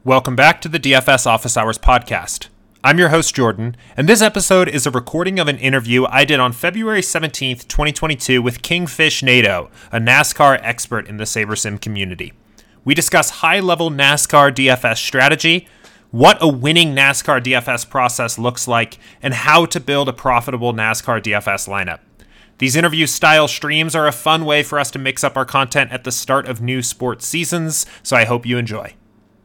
Welcome back to the DFS Office Hours podcast. I'm your host, Jordan, and this episode is a recording of an interview I did on February 17th, 2022 with Kingfish Nato, a NASCAR expert in the SaberSim community. We discuss high-level NASCAR DFS strategy, what a winning NASCAR DFS process looks like, and how to build a profitable NASCAR DFS lineup. These interview-style streams are a fun way for us to mix up our content at the start of new sports seasons, so I hope you enjoy.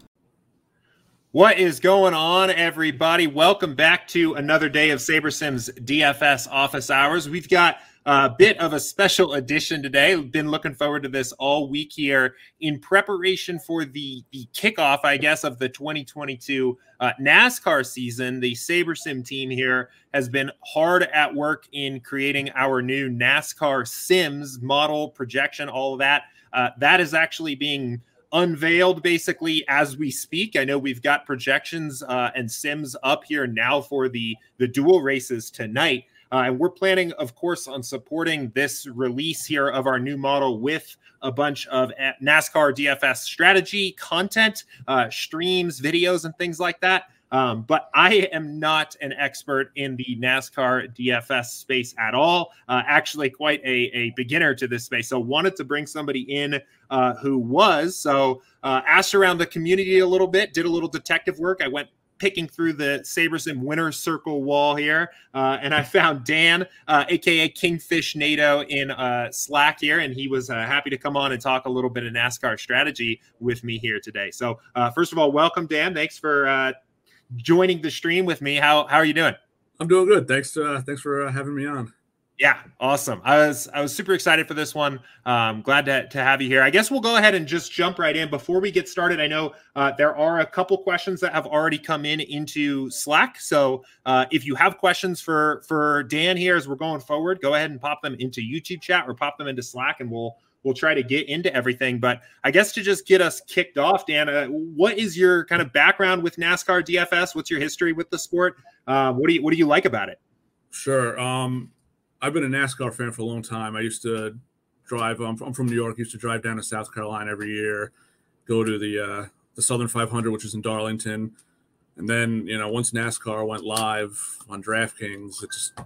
What is going on, everybody? Welcome back to another day of SaberSim's DFS Office Hours. We've got a bit of a special edition today. We've been looking forward to this all week here in preparation for the kickoff, I guess, of the 2022 NASCAR season. The SaberSim team here has been hard at work in creating our new NASCAR Sims model, projection, all of that. That is actually being unveiled basically as we speak. I know we've got projections and sims up here now for the dual races tonight. And we're planning, of course, on supporting this release here of our new model with a bunch of NASCAR DFS strategy content, streams, videos, and things like that. But I am not an expert in the NASCAR DFS space at all. Actually, quite a beginner to this space. So wanted to bring somebody in who was. So asked around the community a little bit, did a little detective work. I went picking through the SaberSim winner circle wall here, and I found Dan, aka Kingfish Nato, in Slack here, and he was happy to come on and talk a little bit of NASCAR strategy with me here today. So first of all, welcome, Dan. Thanks for joining the stream with me. How are you doing? I'm doing good. Thanks for having me on. Yeah, awesome. I was super excited for this one. Glad to have you here. I guess we'll go ahead and just jump right in. Before we get started, I know there are a couple questions that have already come into Slack. So if you have questions for Dan here as we're going forward, go ahead and pop them into YouTube chat or pop them into Slack, and we'll try to get into everything. But I guess to just get us kicked off, Dan, what is your kind of background with NASCAR DFS? What's your history with the sport? What do you like about it? Sure. I've been a NASCAR fan for a long time. I used to drive. I'm from New York. Used to drive down to South Carolina every year, go to the Southern 500, which is in Darlington, and then once NASCAR went live on DraftKings, it just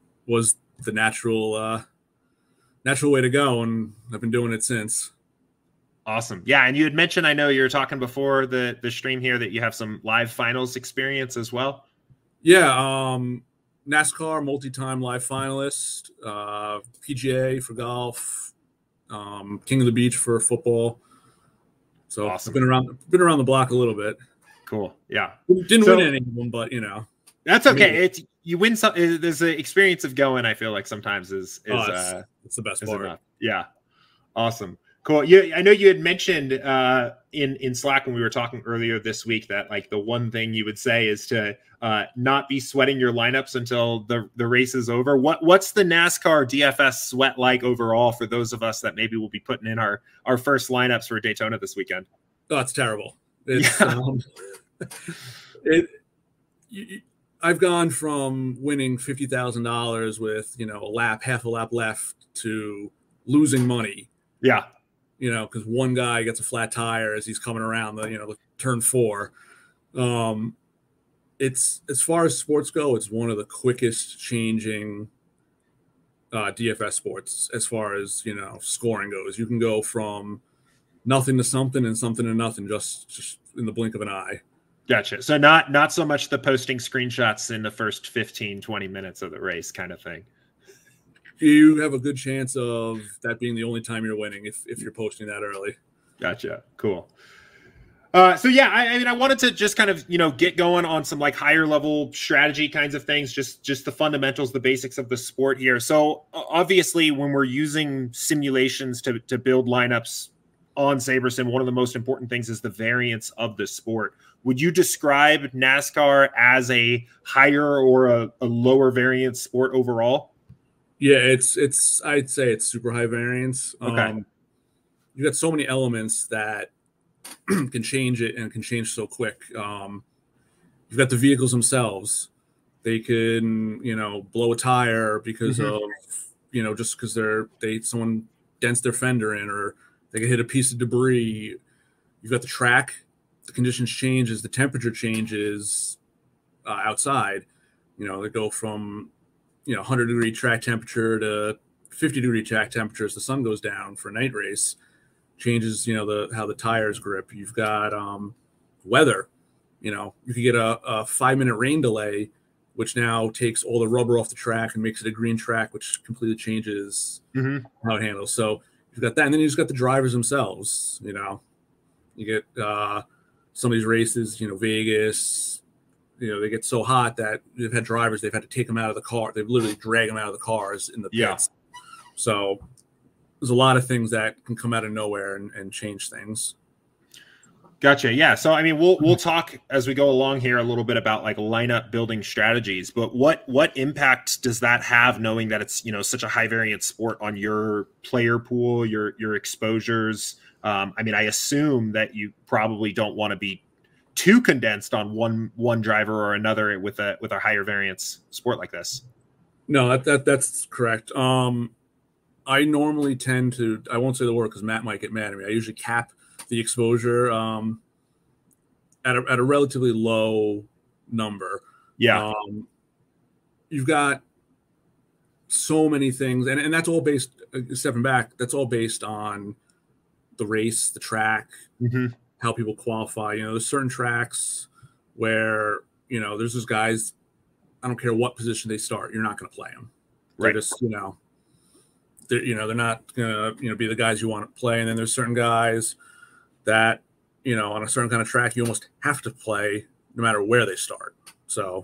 was the natural way to go, and I've been doing it since. Awesome. Yeah, and you had mentioned, I know you were talking before the stream here, that you have some live finals experience as well. Yeah, NASCAR multi-time live finalist, PGA for golf, King of the Beach for football. So awesome. I've been around the block a little bit. Cool. Yeah. Didn't win any of them, but that's okay. You win some. There's an experience of going. I feel like sometimes is it's the best part. Enough. Yeah. Awesome. Cool. I know you had mentioned in Slack when we were talking earlier this week that like the one thing you would say is to not be sweating your lineups until the race is over. What's the NASCAR DFS sweat like overall for those of us that maybe will be putting in our first lineups for Daytona this weekend? Oh, it's terrible. It's I've gone from winning $50,000 with half a lap left to losing money. Yeah. Because one guy gets a flat tire as he's coming around the turn 4. It's, as far as sports go, it's one of the quickest changing DFS sports as far as scoring goes. You can go from nothing to something and something to nothing just in the blink of an eye. Gotcha. So not so much the posting screenshots in the first 15, 20 minutes of the race kind of thing. You have a good chance of that being the only time you're winning if you're posting that early. Gotcha. Cool. So yeah, I mean, I wanted to just kind of, get going on some like higher level strategy kinds of things, just the fundamentals, the basics of the sport here. So obviously when we're using simulations to build lineups on SaberSim, one of the most important things is the variance of the sport. Would you describe NASCAR as a higher or a lower variance sport overall? Yeah, it's I'd say it's super high variance. Okay. You've got so many elements that can change it and can change so quick. You've got the vehicles themselves. They can, blow a tire because of, just because someone dents their fender in, or they can hit a piece of debris. You've got the track. the conditions change as the temperature changes outside. They go from 100-degree track temperature to 50-degree track temperature as the sun goes down for a night race. Changes how the tires grip. You've got weather. You could get a 5-minute rain delay, which now takes all the rubber off the track and makes it a green track, which completely changes how it handles. So you've got that, and then you just got the drivers themselves. You get some of these races, Vegas, they get so hot that they've had drivers, they've had to take them out of the car. They've literally dragged them out of the cars in the pits. So there's a lot of things that can come out of nowhere and change things. Gotcha. Yeah. So, I mean, we'll talk as we go along here a little bit about like lineup building strategies, but what impact does that have, knowing that it's, such a high variance sport, on your player pool, your exposures? I mean, I assume that you probably don't want to be too condensed on one driver or another with a higher variance sport like this. No, that's correct. I normally tend to, I won't say the word because Matt might get mad at me. I usually cap the exposure at a relatively low number. Yeah. You've got so many things, and that's all based, stepping back, that's all based on the race, the track, how people qualify. There's certain tracks where, there's those guys, I don't care what position they start, you're not going to play them. They're just, they're not going to, be the guys you want to play. And then there's certain guys that, on a certain kind of track, you almost have to play no matter where they start. So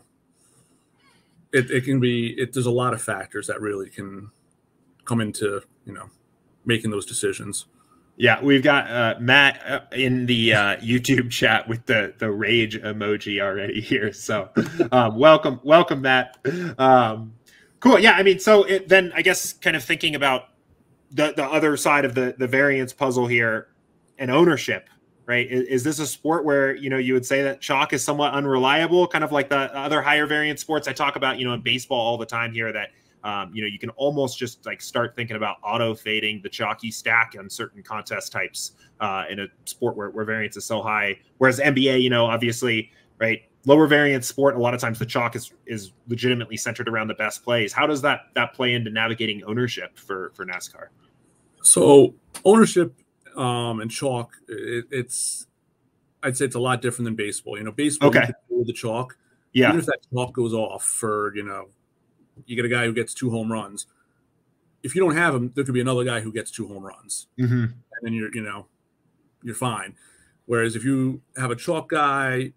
it can be, there's a lot of factors that really can come into, making those decisions. Yeah, we've got Matt in the YouTube chat with the rage emoji already here. So welcome, Matt. Cool. Yeah, I mean, so then I guess kind of thinking about the other side of the variance puzzle here, and ownership, right? Is this a sport where, you would say that chalk is somewhat unreliable, kind of like the other higher variance sports I talk about, in baseball all the time here, that you can almost just like start thinking about auto fading the chalky stack on certain contest types in a sport where variance is so high. Whereas NBA, obviously, right, lower variance sport, a lot of times the chalk is legitimately centered around the best plays. How does that play into navigating ownership for NASCAR? So ownership and chalk, I'd say it's a lot different than baseball. Baseball, you can deal with the chalk. Yeah. Even if that chalk goes off for, you get a guy who gets 2 home runs. If you don't have him, there could be another guy who gets 2 home runs, and then you're fine. Whereas if you have a chalk guy,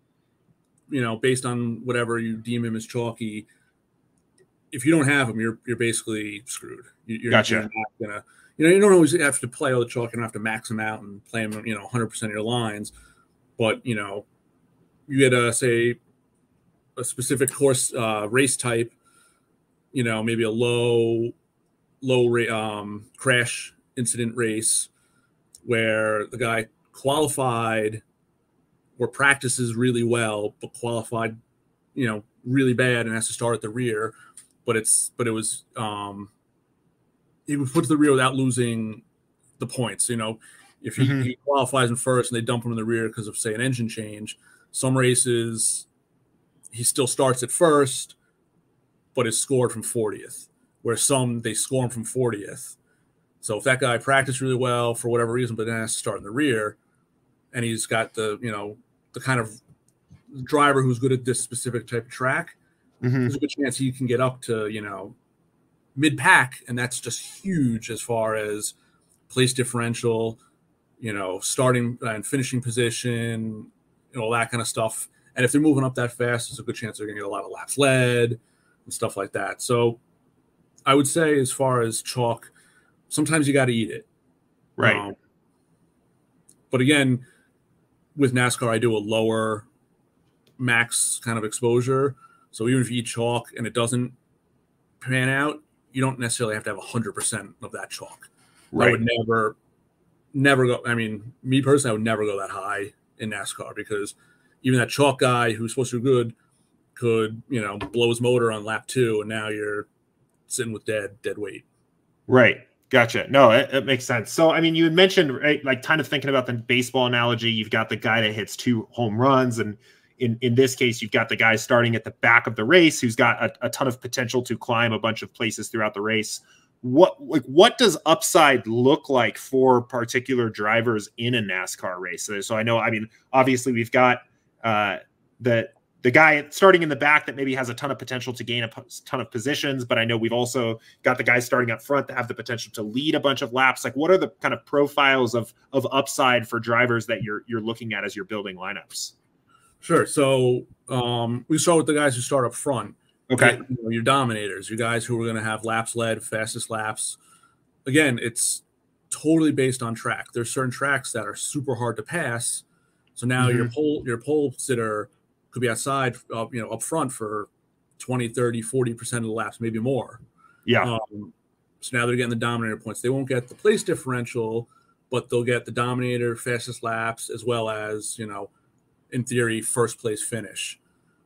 based on whatever you deem him as chalky, if you don't have him, you're basically screwed. Gotcha. You're not gonna, you don't always have to play all the chalk. You don't have to max them out and play them, 100% of your lines. But you get say a specific course race type. Maybe a low crash incident race where the guy qualified or practices really well, but qualified, really bad and has to start at the rear. But it was he was put to the rear without losing the points. If he qualifies in first and they dump him in the rear because of, say, an engine change, some races he still starts at first, but is scored from 40th, where some they score him from 40th. So if that guy practiced really well for whatever reason, but then has to start in the rear, and he's got the the kind of driver who's good at this specific type of track, there's a good chance he can get up to mid-pack, and that's just huge as far as place differential, starting and finishing position, all that kind of stuff. And if they're moving up that fast, there's a good chance they're going to get a lot of laps led and stuff like that. So I would say, as far as chalk, sometimes you got to eat it. Right. But again, with NASCAR, I do a lower max kind of exposure. So even if you eat chalk and it doesn't pan out, you don't necessarily have to have 100% of that chalk. Right. I would never go. I mean, me personally, I would never go that high in NASCAR, because even that chalk guy who's supposed to be good could, blow his motor on lap 2, and now you're sitting with dead weight. Right. Gotcha. No, it makes sense. So, I mean, you had mentioned, right, like kind of thinking about the baseball analogy, you've got the guy that hits 2 home runs. And in this case, you've got the guy starting at the back of the race who's got a ton of potential to climb a bunch of places throughout the race. What does upside look like for particular drivers in a NASCAR race? So I know, I mean, obviously we've got the guy starting in the back that maybe has a ton of potential to gain a ton of positions, but I know we've also got the guys starting up front that have the potential to lead a bunch of laps. Like, what are the kind of profiles of upside for drivers that you're looking at as you're building lineups? Sure. So we start with the guys who start up front. Okay. Your dominators, your guys who are going to have laps led, fastest laps. Again, it's totally based on track. There's certain tracks that are super hard to pass. So now your pole sitter could be outside, up front for 20, 30, 40% of the laps, maybe more. Yeah. So now they're getting the dominator points. They won't get the place differential, but they'll get the dominator, fastest laps, as well as, in theory, first place finish.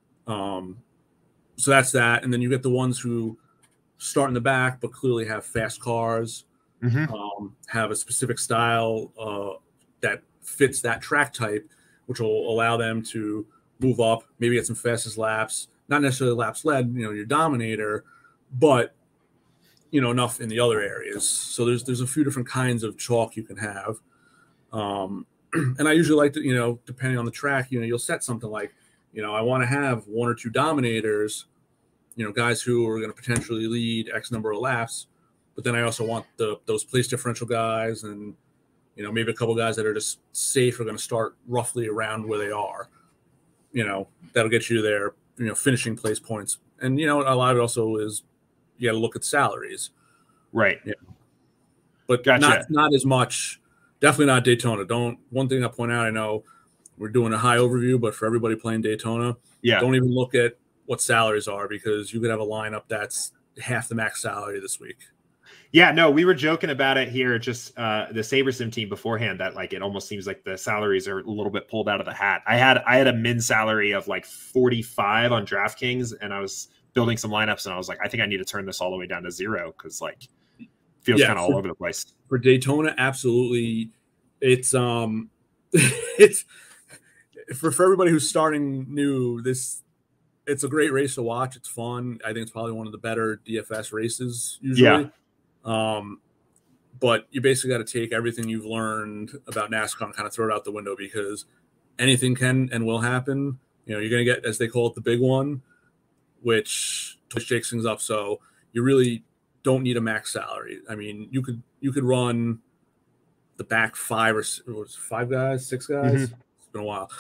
So that's that. And then you get the ones who start in the back, but clearly have fast cars, have a specific style that fits that track type, which will allow them to move up, maybe get some fastest laps, not necessarily laps led, your dominator, but, enough in the other areas. So there's a few different kinds of chalk you can have. And I usually like to, depending on the track, you'll set something like, I want to have 1 or 2 dominators, guys who are going to potentially lead X number of laps. But then I also want those place differential guys and, maybe a couple guys that are just safe are going to start roughly around where they are. That'll get you their, finishing place points. And, a lot of it also is you got to look at salaries. Right. Yeah. But gotcha. not as much. Definitely not Daytona. One thing I point out, I know we're doing a high overview, but for everybody playing Daytona, don't even look at what salaries are, because you could have a lineup that's half the max salary this week. Yeah, no, we were joking about it here, just the SaberSim team beforehand, that like it almost seems like the salaries are a little bit pulled out of the hat. I had a min salary of like 45 on DraftKings, and I was building some lineups, and I was like, I think I need to turn this all the way down to 0, because like it feels kind of all over the place. For Daytona, absolutely, it's it's for everybody who's starting new. It's a great race to watch. It's fun. I think it's probably one of the better DFS races usually. Yeah. But you basically got to take everything you've learned about NASCAR and kind of throw it out the window, because anything can and will happen. You're going to get, as they call it, the big one, which shakes things up. So you really don't need a max salary. I mean, you could run the back 5 or 6 guys. It's been a while.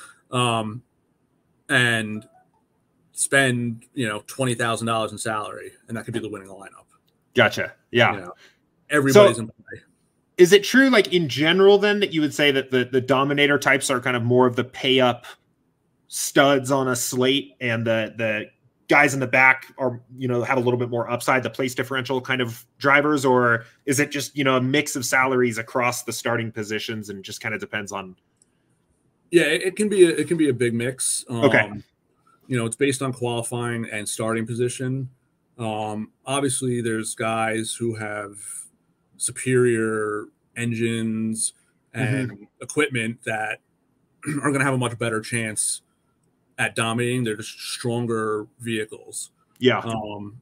And spend, $20,000 in salary, and that could be the winning lineup. Gotcha. Yeah. Everybody's in play. Is it true, like in general, then, that you would say that the dominator types are kind of more of the pay up studs on a slate, and the guys in the back are, have a little bit more upside, the place differential kind of drivers? Or is it just, a mix of salaries across the starting positions and just kind of depends on? Yeah, it can be a big mix. Okay. It's based on qualifying and starting position. Obviously there's guys who have superior engines and equipment that are going to have a much better chance at dominating. They're just stronger vehicles. Yeah. So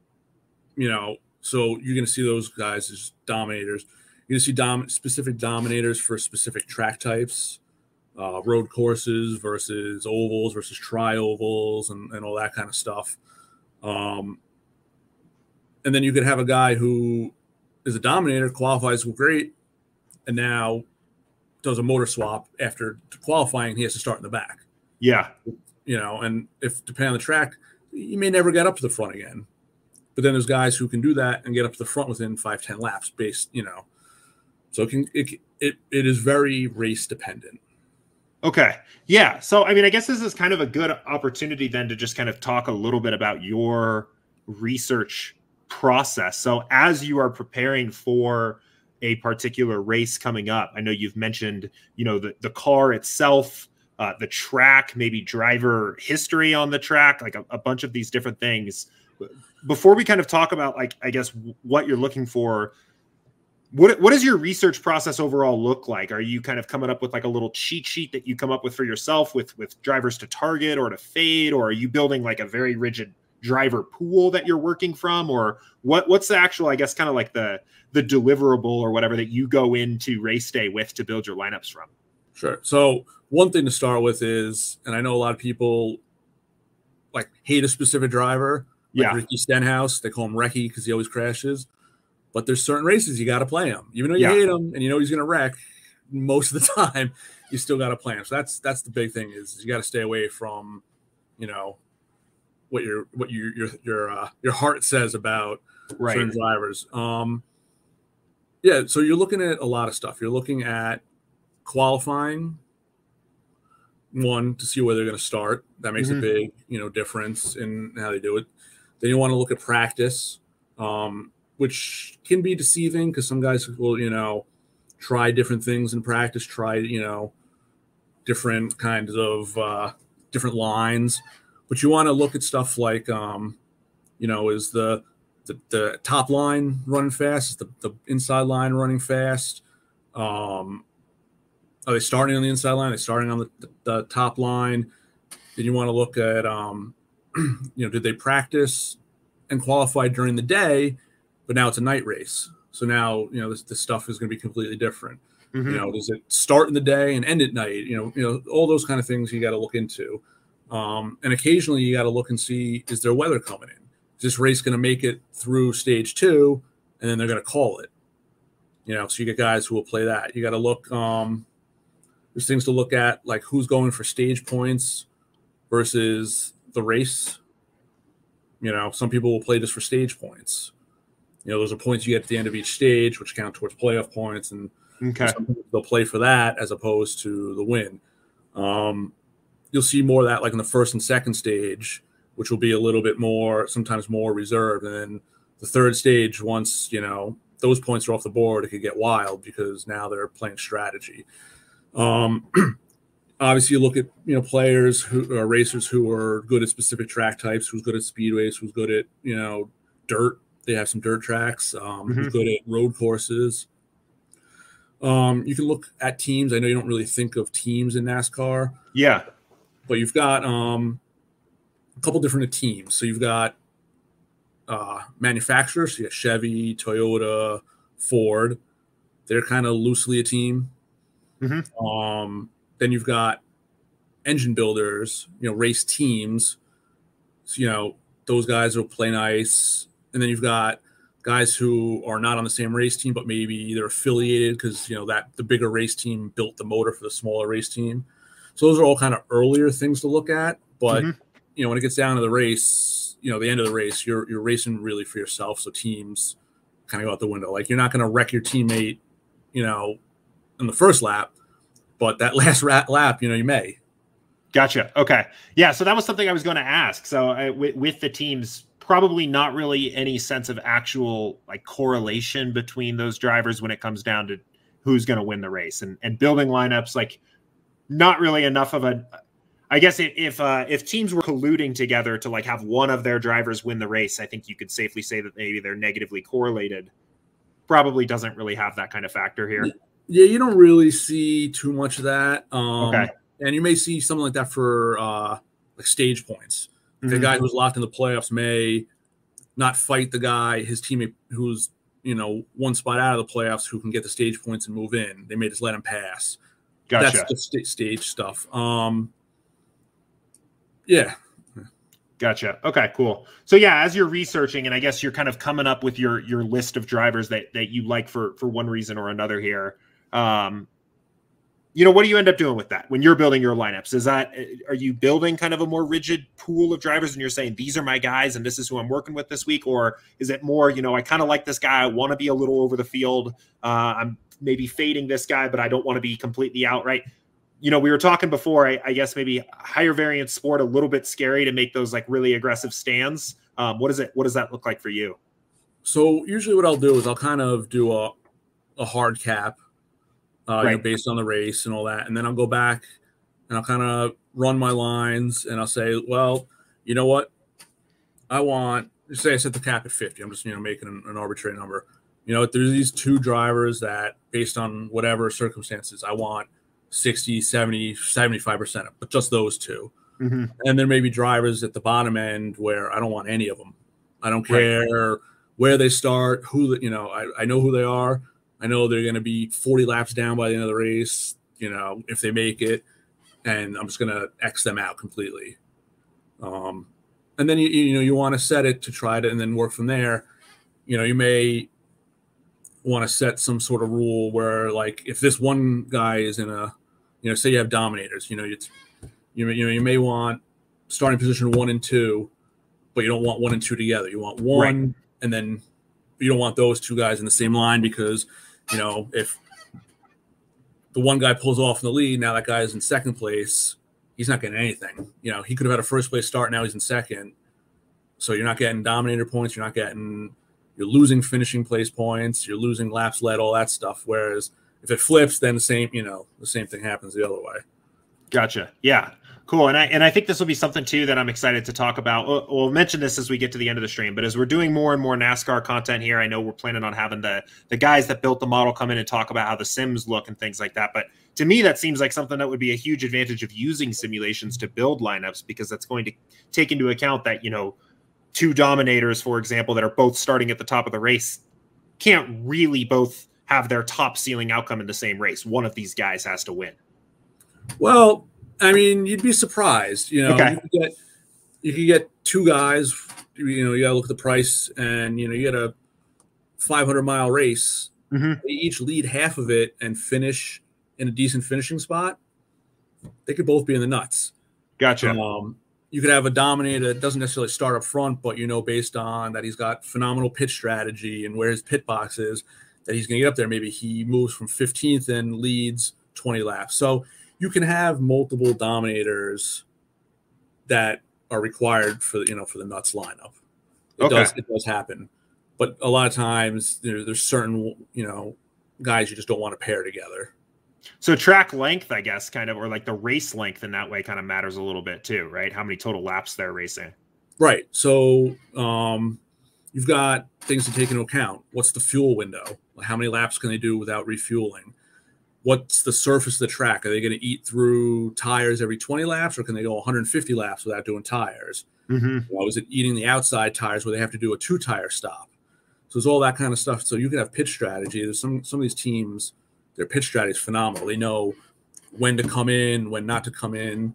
you're going to see those guys as dominators. You're going to see specific dominators for specific track types, road courses versus ovals versus tri-ovals and all that kind of stuff. And then you could have a guy who is a dominator, qualifies great, and now does a motor swap after qualifying. He has to start in the back. Yeah. And if depending on the track, you may never get up to the front again. But then there's guys who can do that and get up to the front within 5-10 laps So it is very race dependent. Okay. Yeah. So, I mean, I guess this is kind of a good opportunity then to just kind of talk a little bit about your research process. So as you are preparing for a particular race coming up, I know you've mentioned, the car itself, the track, maybe driver history on the track, like a bunch of these different things. Before we kind of talk about, like, I guess what you're looking for, What does your research process overall look like? Are you kind of coming up with like a little cheat sheet that you come up with for yourself with drivers to target or to fade, or are you building like a very rigid driver pool that you're working from, or what's the actual, I guess, kind of like the deliverable or whatever that you go into race day with to build your lineups from? Sure. So one thing to start with is, and I know a lot of people like hate a specific driver, like Ricky Stenhouse. They call him Recky because he always crashes. But there's certain races you got to play him, even though you hate him and you know he's going to wreck. Most of the time, you still got to play him. So that's the big thing is you got to stay away from, you know, what your heart says about certain drivers. Yeah. So you're looking at a lot of stuff. You're looking at qualifying, one, to see where they're going to start. That makes a big, you know, difference in how they do it. Then you want to look at practice. Which can be deceiving because some guys will, you know, try different things in practice, try, you know, different kinds of different lines. But you want to look at stuff like, you know, is the top line running fast? Is the inside line running fast? Are they starting on the inside line? Are they starting on the top line? Then you want to look at, you know, did they practice and qualify during the day? But now it's a night race. So now, you know, this stuff is going to be completely different. You know, does it start in the day and end at night? You know, all those kind of things you got to look into. And occasionally you got to look and see, is there weather coming in? Is this race going to make it through stage 2? And then they're going to call it. You know, so you get guys who will play that. You got to look, there's things to look at, like who's going for stage points versus the race. You know, some people will play just for stage points. You know, those are points you get at the end of each stage, which count towards playoff points, and they'll play for that as opposed to the win. You'll see more of that like in the first and second stage, which will be a little bit more, sometimes more reserved. And then the third stage, once, you know, those points are off the board, it could get wild because now they're playing strategy. Obviously, you look at, you know, players who are racers who are good at specific track types, who's good at speedways, who's good at, you know, dirt. They have some dirt tracks, who's good at road courses. You can look at teams. I know you don't really think of teams in NASCAR. Yeah. But you've got a couple different teams. So you've got manufacturers. So you got Chevy, Toyota, Ford. They're kind of loosely a team. Then you've got engine builders, you know, race teams. So, you know, those guys will play nice. And then you've got guys who are not on the same race team, but maybe they're affiliated because, you know, that the bigger race team built the motor for the smaller race team. So those are all kind of earlier things to look at. But, you know, when it gets down to the race, you know, the end of the race, you're racing really for yourself. So teams kind of go out the window. Like, you're not going to wreck your teammate, you know, in the first lap, but that last lap, you know, you may. Gotcha. Okay. Yeah. So that was something I was going to ask. So with the teams, probably not really any sense of actual like correlation between those drivers when it comes down to who's going to win the race, and building lineups, like not really enough of a, I guess if teams were colluding together to like have one of their drivers win the race, I think you could safely say that maybe they're negatively correlated. Probably doesn't really have that kind of factor here. Yeah. You don't really see too much of that. Okay. And you may see something like that for like stage points. The guy who's locked in the playoffs may not fight the guy, his teammate who's, you know, one spot out of the playoffs who can get the stage points and move in. They may just let him pass. Gotcha. That's the stage stuff. Yeah. Gotcha. Okay, cool. So yeah, as you're researching, and I guess you're kind of coming up with your list of drivers that you like for one reason or another here. You know, what do you end up doing with that when you're building your lineups? Are you building kind of a more rigid pool of drivers and you're saying, these are my guys and this is who I'm working with this week? Or is it more, you know, I kind of like this guy, I want to be a little over the field. I'm maybe fading this guy, but I don't want to be completely out, right? You know, we were talking before, I guess maybe higher variance sport, a little bit scary to make those like really aggressive stands. What does that look like for you? So usually what I'll do is I'll kind of do a hard cap. You know, based on the race and all that. And then I'll go back and I'll kind of run my lines and I'll say, well, you know what? I want, say I set the cap at 50. I'm just, you know, making an arbitrary number. You know, there's these two drivers that, based on whatever circumstances, I want 60, 70, 75%, but just those two. Mm-hmm. And there may be drivers at the bottom end where I don't want any of them. I don't care where they start, I know who they are. I know they're going to be 40 laps down by the end of the race, if they make it, and I'm just going to X them out completely. And then, you want to set it to try to, and then work from there. You may want to set some sort of rule where, like, if this one guy is in a, say you have dominators, you may want starting position 1 and 2, but you don't want 1 and 2 together. You want one, and then you don't want those two guys in the same line, because, if the one guy pulls off in the lead, now that guy is in second place, he's not getting anything. He could have had a first place start, now he's in second. So you're not getting dominator points. You're losing finishing place points. You're losing laps led, all that stuff. Whereas if it flips, then the same thing happens the other way. Gotcha. Yeah. Cool. And I think this will be something too that I'm excited to talk about. We'll mention this as we get to the end of the stream, but as we're doing more and more NASCAR content here, I know we're planning on having the guys that built the model come in and talk about how the sims look and things like that. But to me, that seems like something that would be a huge advantage of using simulations to build lineups, because that's going to take into account that, two dominators, for example, that are both starting at the top of the race can't really both have their top ceiling outcome in the same race. One of these guys has to win. Well, I mean, you'd be surprised. Okay. You could get two guys. You got to look at the price, and you get a 500-mile race. Mm-hmm. They each lead half of it and finish in a decent finishing spot. They could both be in the nuts. Gotcha. You could have a dominator that doesn't necessarily start up front, but based on that, he's got phenomenal pit strategy and where his pit box is, that he's going to get up there. Maybe he moves from 15th and leads 20 laps. So you can have multiple dominators that are required for the nuts lineup. It does happen, but a lot of times there's certain guys you just don't want to pair together. So track length, I guess, kind of, or like the race length in that way, kind of matters a little bit too, right? How many total laps they're racing. Right. So you've got things to take into account. What's the fuel window? How many laps can they do without refueling? What's the surface of the track? Are they going to eat through tires every 20 laps, or can they go 150 laps without doing tires? Mm-hmm. Is it eating the outside tires where they have to do a 2-tire stop? So there's all that kind of stuff. So you can have pitch strategy. There's some of these teams, their pitch strategy is phenomenal. They know when to come in, when not to come in,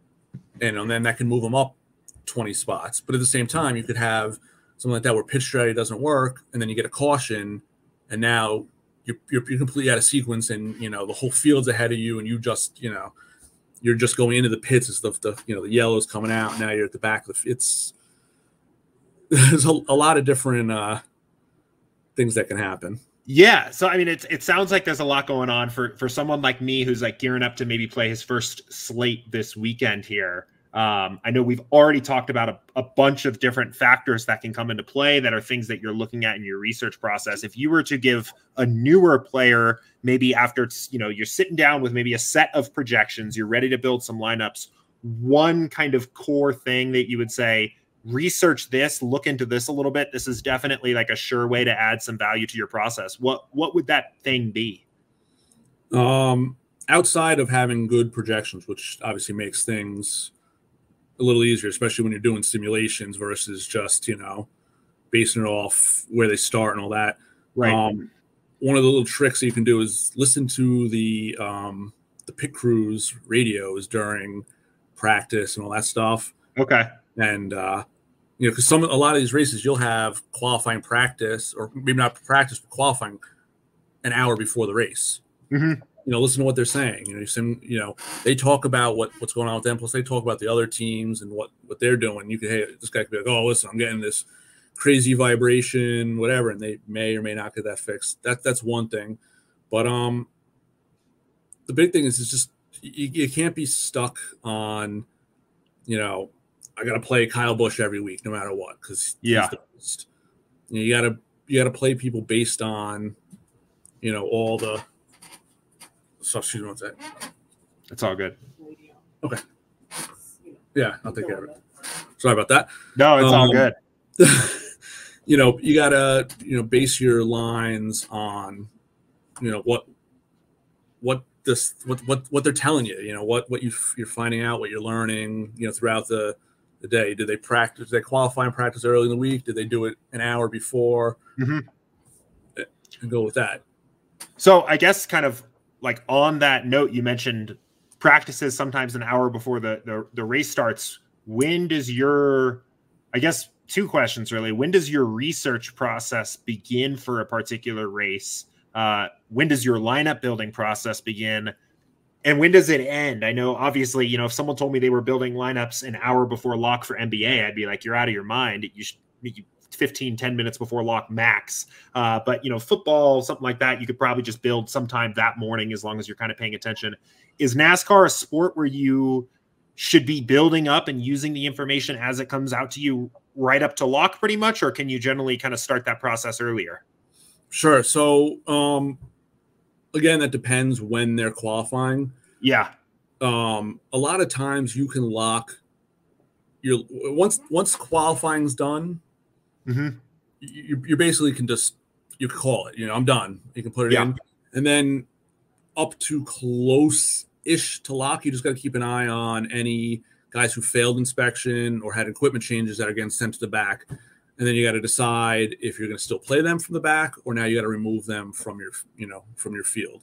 and then that can move them up 20 spots. But at the same time, you could have something like that where pitch strategy doesn't work, and then you get a caution, and now you're completely out of sequence, and the whole field's ahead of you, and you just you're just going into the pits as the yellow's coming out. Now you're at the back of there's a lot of different things that can happen. Yeah. So, I mean, it sounds like there's a lot going on for someone like me who's like gearing up to maybe play his first slate this weekend here. I know we've already talked about a bunch of different factors that can come into play that are things that you're looking at in your research process. If you were to give a newer player, maybe after, you're sitting down with maybe a set of projections, you're ready to build some lineups, one kind of core thing that you would say, research this, look into this a little bit. This is definitely like a sure way to add some value to your process. What would that thing be? Outside of having good projections, which obviously makes things a little easier, especially when you're doing simulations versus just, basing it off where they start and all that. Right. One of the little tricks that you can do is listen to the pit crews radios during practice and all that stuff. Okay. And, because a lot of these races, you'll have qualifying practice, or maybe not practice, but qualifying an hour before the race. Mm-hmm. Listen to what they're saying. They talk about what's going on with them. Plus, they talk about the other teams and what they're doing. This guy could be like, oh, listen, I'm getting this crazy vibration, whatever, and they may or may not get that fixed. That's one thing. But the big thing is just you can't be stuck on, I got to play Kyle Busch every week, no matter what, because he's the best. You gotta play people based on, all the stuff. Excuse me, what's that? It's all good. Okay. Yeah, I'll take care of it. Sorry about that. No, it's all good. you gotta base your lines on what they're telling you, what you're finding out, what you're learning, throughout the day. Did they practice? Did they qualify and practice early in the week? Did they do it an hour before? Mm-hmm. And go with that. So I guess kind of like on that note, you mentioned practices sometimes an hour before the race starts. When does your, I guess, two questions really. When does your research process begin for a particular race? When does your lineup building process begin? And when does it end? I know, obviously, if someone told me they were building lineups an hour before lock for NBA, I'd be like, you're out of your mind. You should make 10 minutes before lock max. But, football, something like that, you could probably just build sometime that morning as long as you're kind of paying attention. Is NASCAR a sport where you should be building up and using the information as it comes out to you right up to lock pretty much? Or can you generally kind of start that process earlier? Sure. So, again, that depends when they're qualifying. Yeah. A lot of times you can lock your once qualifying's done, mm-hmm. you basically can you can call it. I'm done. You can put it in, and then up to close-ish to lock, you just got to keep an eye on any guys who failed inspection or had equipment changes that are getting sent to the back. And then you got to decide if you're going to still play them from the back, or now you got to remove them from your field.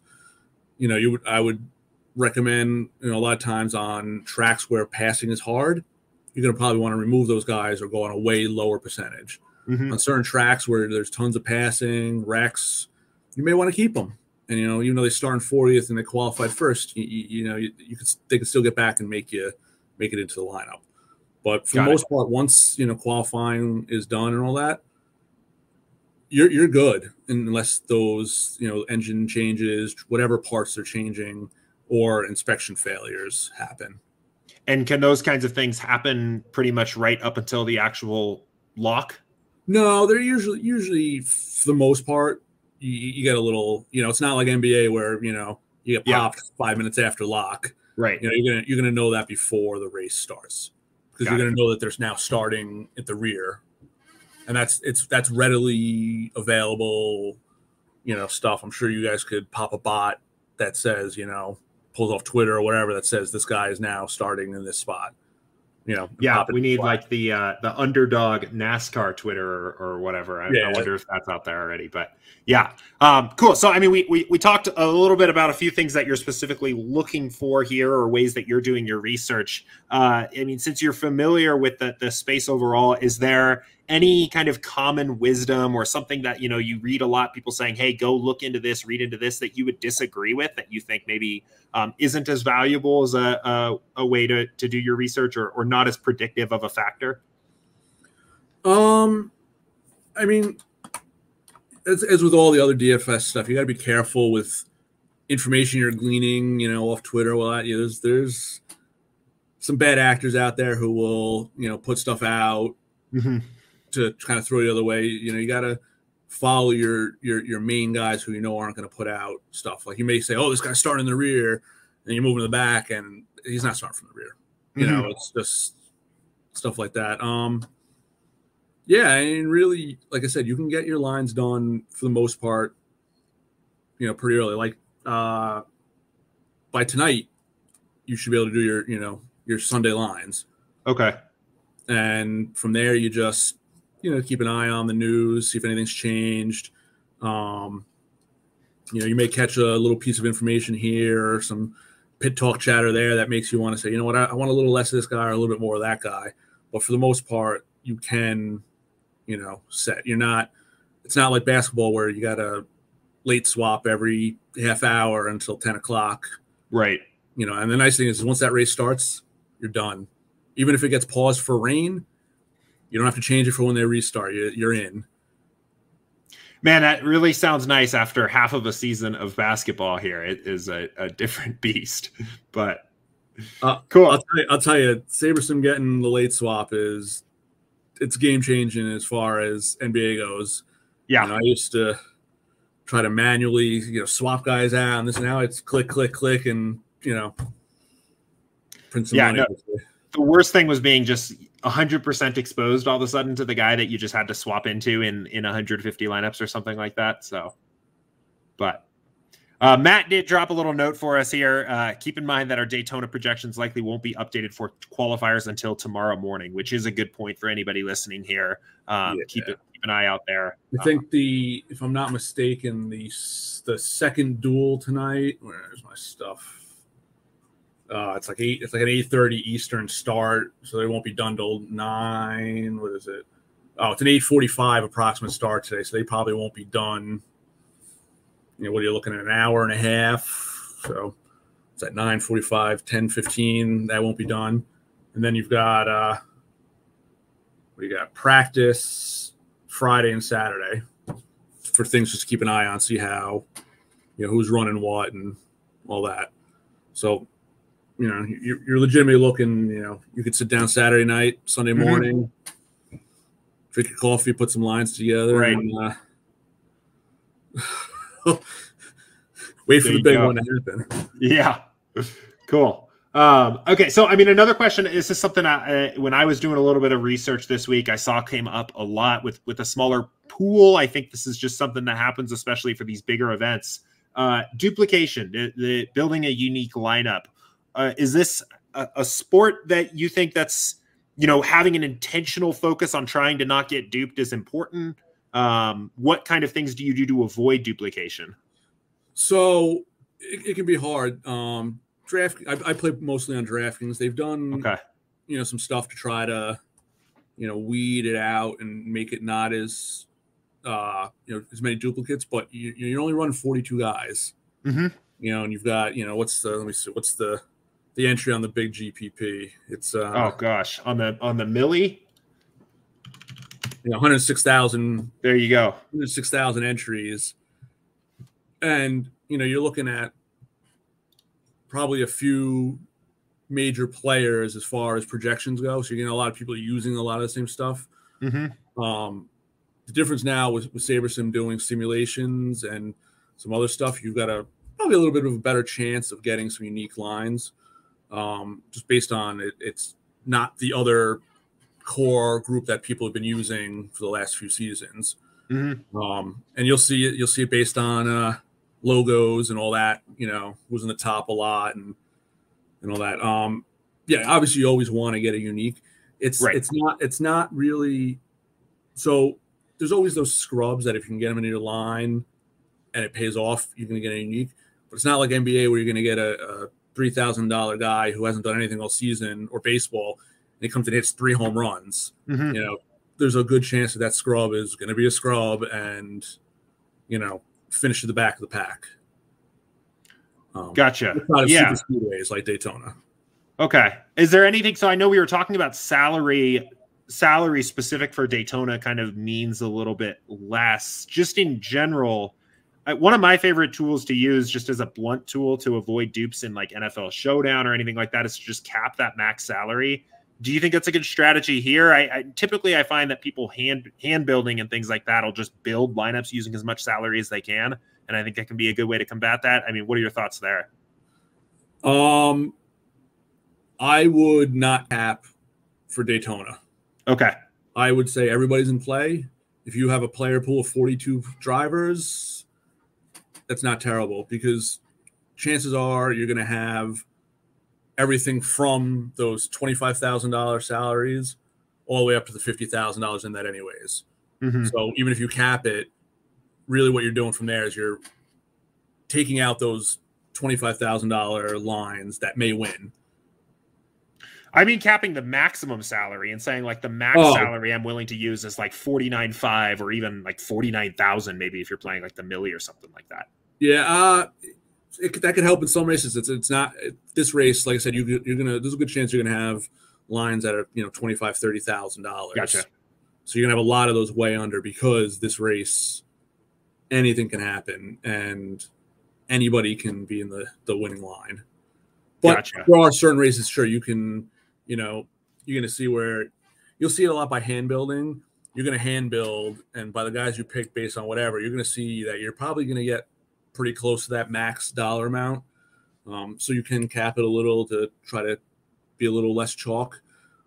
I would recommend, a lot of times on tracks where passing is hard, you're going to probably want to remove those guys or go on a way lower percentage. Mm-hmm. On certain tracks where there's tons of passing, wrecks, you may want to keep them. And, even though they start in 40th and they qualified first, they could still get back and make it into the lineup. But for the most part, once qualifying is done and all that, you're good unless those engine changes, whatever parts they're changing, or inspection failures happen. And can those kinds of things happen pretty much right up until the actual lock? No, they're usually for the most part, you get a little. It's not like NBA where you get popped 5 minutes after lock. Right. You're gonna know that before the race starts. Because you're going to know that there's now starting at the rear, and that's readily available, stuff. I'm sure you guys could pop a bot that says, pulls off Twitter or whatever that says this guy is now starting in this spot. Yeah, we need like the underdog NASCAR Twitter or whatever. I wonder if that's out there already, but yeah. Cool. So, I mean, we talked a little bit about a few things that you're specifically looking for here, or ways that you're doing your research. I mean, since you're familiar with the space overall, is there any kind of common wisdom or something that, you read a lot, people saying, hey, go look into this, read into this, that you would disagree with, that you think maybe isn't as valuable as a way to do your research, or not as predictive of a factor? I mean, as with all the other DFS stuff, you got to be careful with information you're gleaning, off Twitter. Well, there's some bad actors out there who will, put stuff out to kind of throw you the other way. You got to follow your main guys who aren't going to put out stuff. Like, you may say, oh, this guy's starting in the rear, and you move in the back, and he's not starting from the rear. It's just stuff like that. Yeah, and really, like I said, you can get your lines done for the most part, pretty early. Like by tonight, you should be able to do your Sunday lines. Okay. And from there, you just keep an eye on the news, see if anything's changed. You may catch a little piece of information here, or some pit talk chatter there that makes you want to say, I want a little less of this guy or a little bit more of that guy. But for the most part, you can set. It's not like basketball where you got a late swap every half hour until 10 o'clock. Right. And the nice thing is once that race starts, you're done. Even if it gets paused for rain, you don't have to change it for when they restart. You're in. Man, that really sounds nice after half of a season of basketball here. It is a different beast, but cool. I'll tell you, SaberSim getting the late swap it's game changing as far as NBA goes. Yeah. I used to try to manually, swap guys out, and now it's click, click, click, and print some money. No, the worst thing was being just 100% exposed all of a sudden to the guy that you just had to swap into in 150 lineups or something like that. So, but Matt did drop a little note for us here. Keep in mind that our Daytona projections likely won't be updated for qualifiers until tomorrow morning, which is a good point for anybody listening here. Keep an eye out there. I think if I'm not mistaken, the second duel tonight. Where's my stuff? It's like an 8:30 Eastern start, so they won't be done till 9. What is it? Oh, it's an 8:45 approximate start today, so they probably won't be done. What are you looking at? An hour and a half. So it's at 9:45, 10:15. That won't be done. And then you've got practice Friday and Saturday for things just to keep an eye on, see how, who's running what and all that. So, you're legitimately looking, you could sit down Saturday night, Sunday morning, drink your coffee, put some lines together, right. And wait for the big one to happen. Yeah. Cool. Okay. So, another question, this is something when I was doing a little bit of research this week, I saw came up a lot with a smaller pool. I think this is just something that happens, especially for these bigger events. Duplication, the building a unique lineup. Is this a sport that you think that's, having an intentional focus on trying to not get duped is important? What kind of things do you do to avoid duplication? So it can be hard. I play mostly on DraftKings. They've done, some stuff to try to, weed it out and make it not as, as many duplicates. But you only run 42 guys. Mm-hmm. And you've got, what's the entry on the big GPP? It's oh gosh, on the Millie. 106,000. There you go. 106,000 entries. And, you're looking at probably a few major players as far as projections go. So you're getting a lot of people using a lot of the same stuff. Mm-hmm. The difference now with SaberSim doing simulations and some other stuff, you've got probably a little bit of a better chance of getting some unique lines. Just based on it's not the other core group that people have been using for the last few seasons. Mm-hmm. And you'll see it based on logos and all that, who's in the top a lot and all that. Obviously you always want to get a unique. It's not really. So there's always those scrubs that if you can get them in your line and it pays off, you're going to get a unique. But it's not like NBA where you're going to get a $3,000 guy who hasn't done anything all season, or baseball, and he comes and hits 3 home runs. Mm-hmm. There's a good chance that scrub is going to be a scrub and, finish to the back of the pack. Gotcha. Super speedways like Daytona. Okay. Is there anything? So I know we were talking about salary specific for Daytona kind of means a little bit less. Just in general, one of my favorite tools to use just as a blunt tool to avoid dupes in like NFL Showdown or anything like that is to just cap that max salary. Do you think that's a good strategy here? I typically find that people hand building and things like that will just build lineups using as much salary as they can. And I think that can be a good way to combat that. What are your thoughts there? I would not cap for Daytona. Okay. I would say everybody's in play. If you have a player pool of 42 drivers, that's not terrible, because chances are you're going to have everything from those $25,000 salaries all the way up to the $50,000 in that anyways. Mm-hmm. So even if you cap it, really what you're doing from there is you're taking out those $25,000 lines that may win. Capping the maximum salary and saying like the max salary I'm willing to use is like 49.5 or even like 49,000, maybe if you're playing like the Millie or something like that. Yeah, that could help in some races. It's not this race. Like I said, there's a good chance you're gonna have lines that are $25,000-$30,000. Gotcha. So you're gonna have a lot of those way under, because this race, anything can happen and anybody can be in the winning line. But gotcha. There are certain races, sure, you can, you're gonna see where you'll see it a lot by hand building. You're gonna hand build, and by the guys you pick based on whatever, you're gonna see that you're probably gonna get pretty close to that max dollar amount. So you can cap it a little to try to be a little less chalk.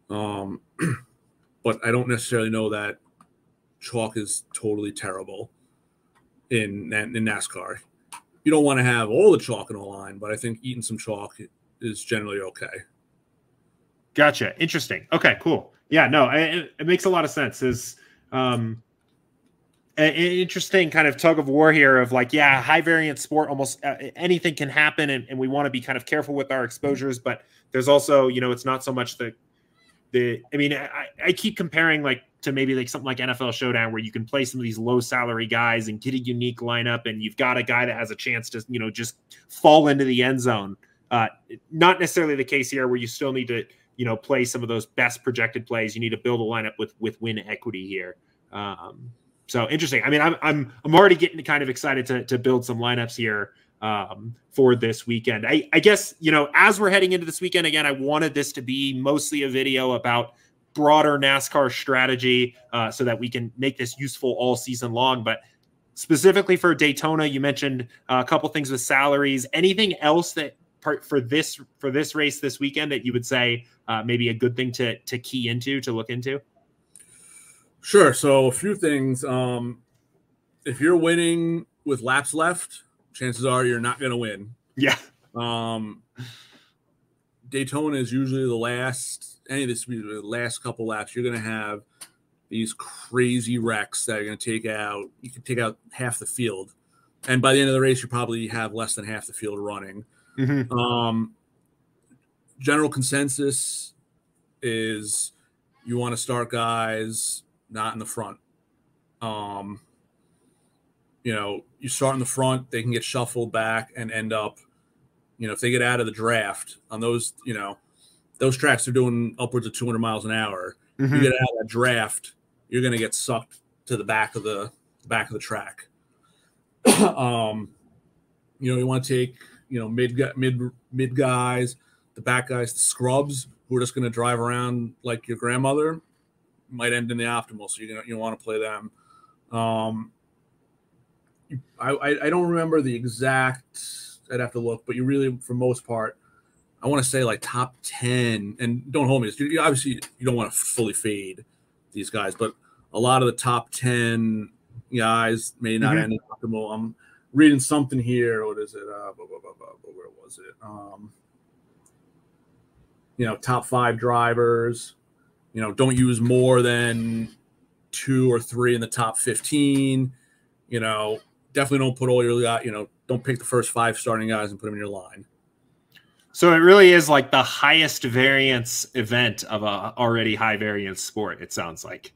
Um, but I don't necessarily know that chalk is totally terrible in NASCAR. You don't want to have all the chalk in a line, but I think eating some chalk is generally okay. Gotcha. Interesting. Okay, cool. Yeah, no, it makes a lot of sense. Is an interesting kind of tug of war here of like, yeah, high variance sport, almost anything can happen, and we want to be kind of careful with our exposures, but there's also, it's not so much I mean, I keep comparing like to maybe like something like NFL Showdown where you can play some of these low salary guys and get a unique lineup, and you've got a guy that has a chance to, just fall into the end zone. Not necessarily the case here where you still need to, play some of those best projected plays. You need to build a lineup with win equity here. So interesting. I mean, I'm already getting kind of excited to build some lineups here for this weekend. I guess, as we're heading into this weekend, again, I wanted this to be mostly a video about broader NASCAR strategy so that we can make this useful all season long. But specifically for Daytona, you mentioned a couple things with salaries. Anything else that for this race this weekend that you would say maybe a good thing to key into, to look into? Sure. So a few things. If you're winning with laps left, chances are you're not going to win. Yeah. Daytona is usually the last couple laps. You're going to have these crazy wrecks that are going to you can take out half the field. And by the end of the race, you probably have less than half the field running. Mm-hmm. General consensus is you want to start guys not in the front. You start in the front, they can get shuffled back and end up, if they get out of the draft on those, those tracks are doing upwards of 200 miles an hour. Mm-hmm. You get out of that draft, you're going to get sucked to the back of the track. You want to take, mid guys, the back guys, the scrubs who are just going to drive around like your grandmother, might end in the optimal. So you want to play them. I don't remember the exact, I'd have to look, but you really, for most part, I want to say like top 10, and don't hold me. Obviously, you don't want to fully fade these guys, but a lot of the top 10 guys may not end in optimal. I'm reading something here. What is it? Where was it? Top 5 drivers. Don't use more than 2 or 3 in the top 15. Definitely don't put all your, don't pick the first 5 starting guys and put them in your line. So it really is like the highest variance event of a already high variance sport. It sounds like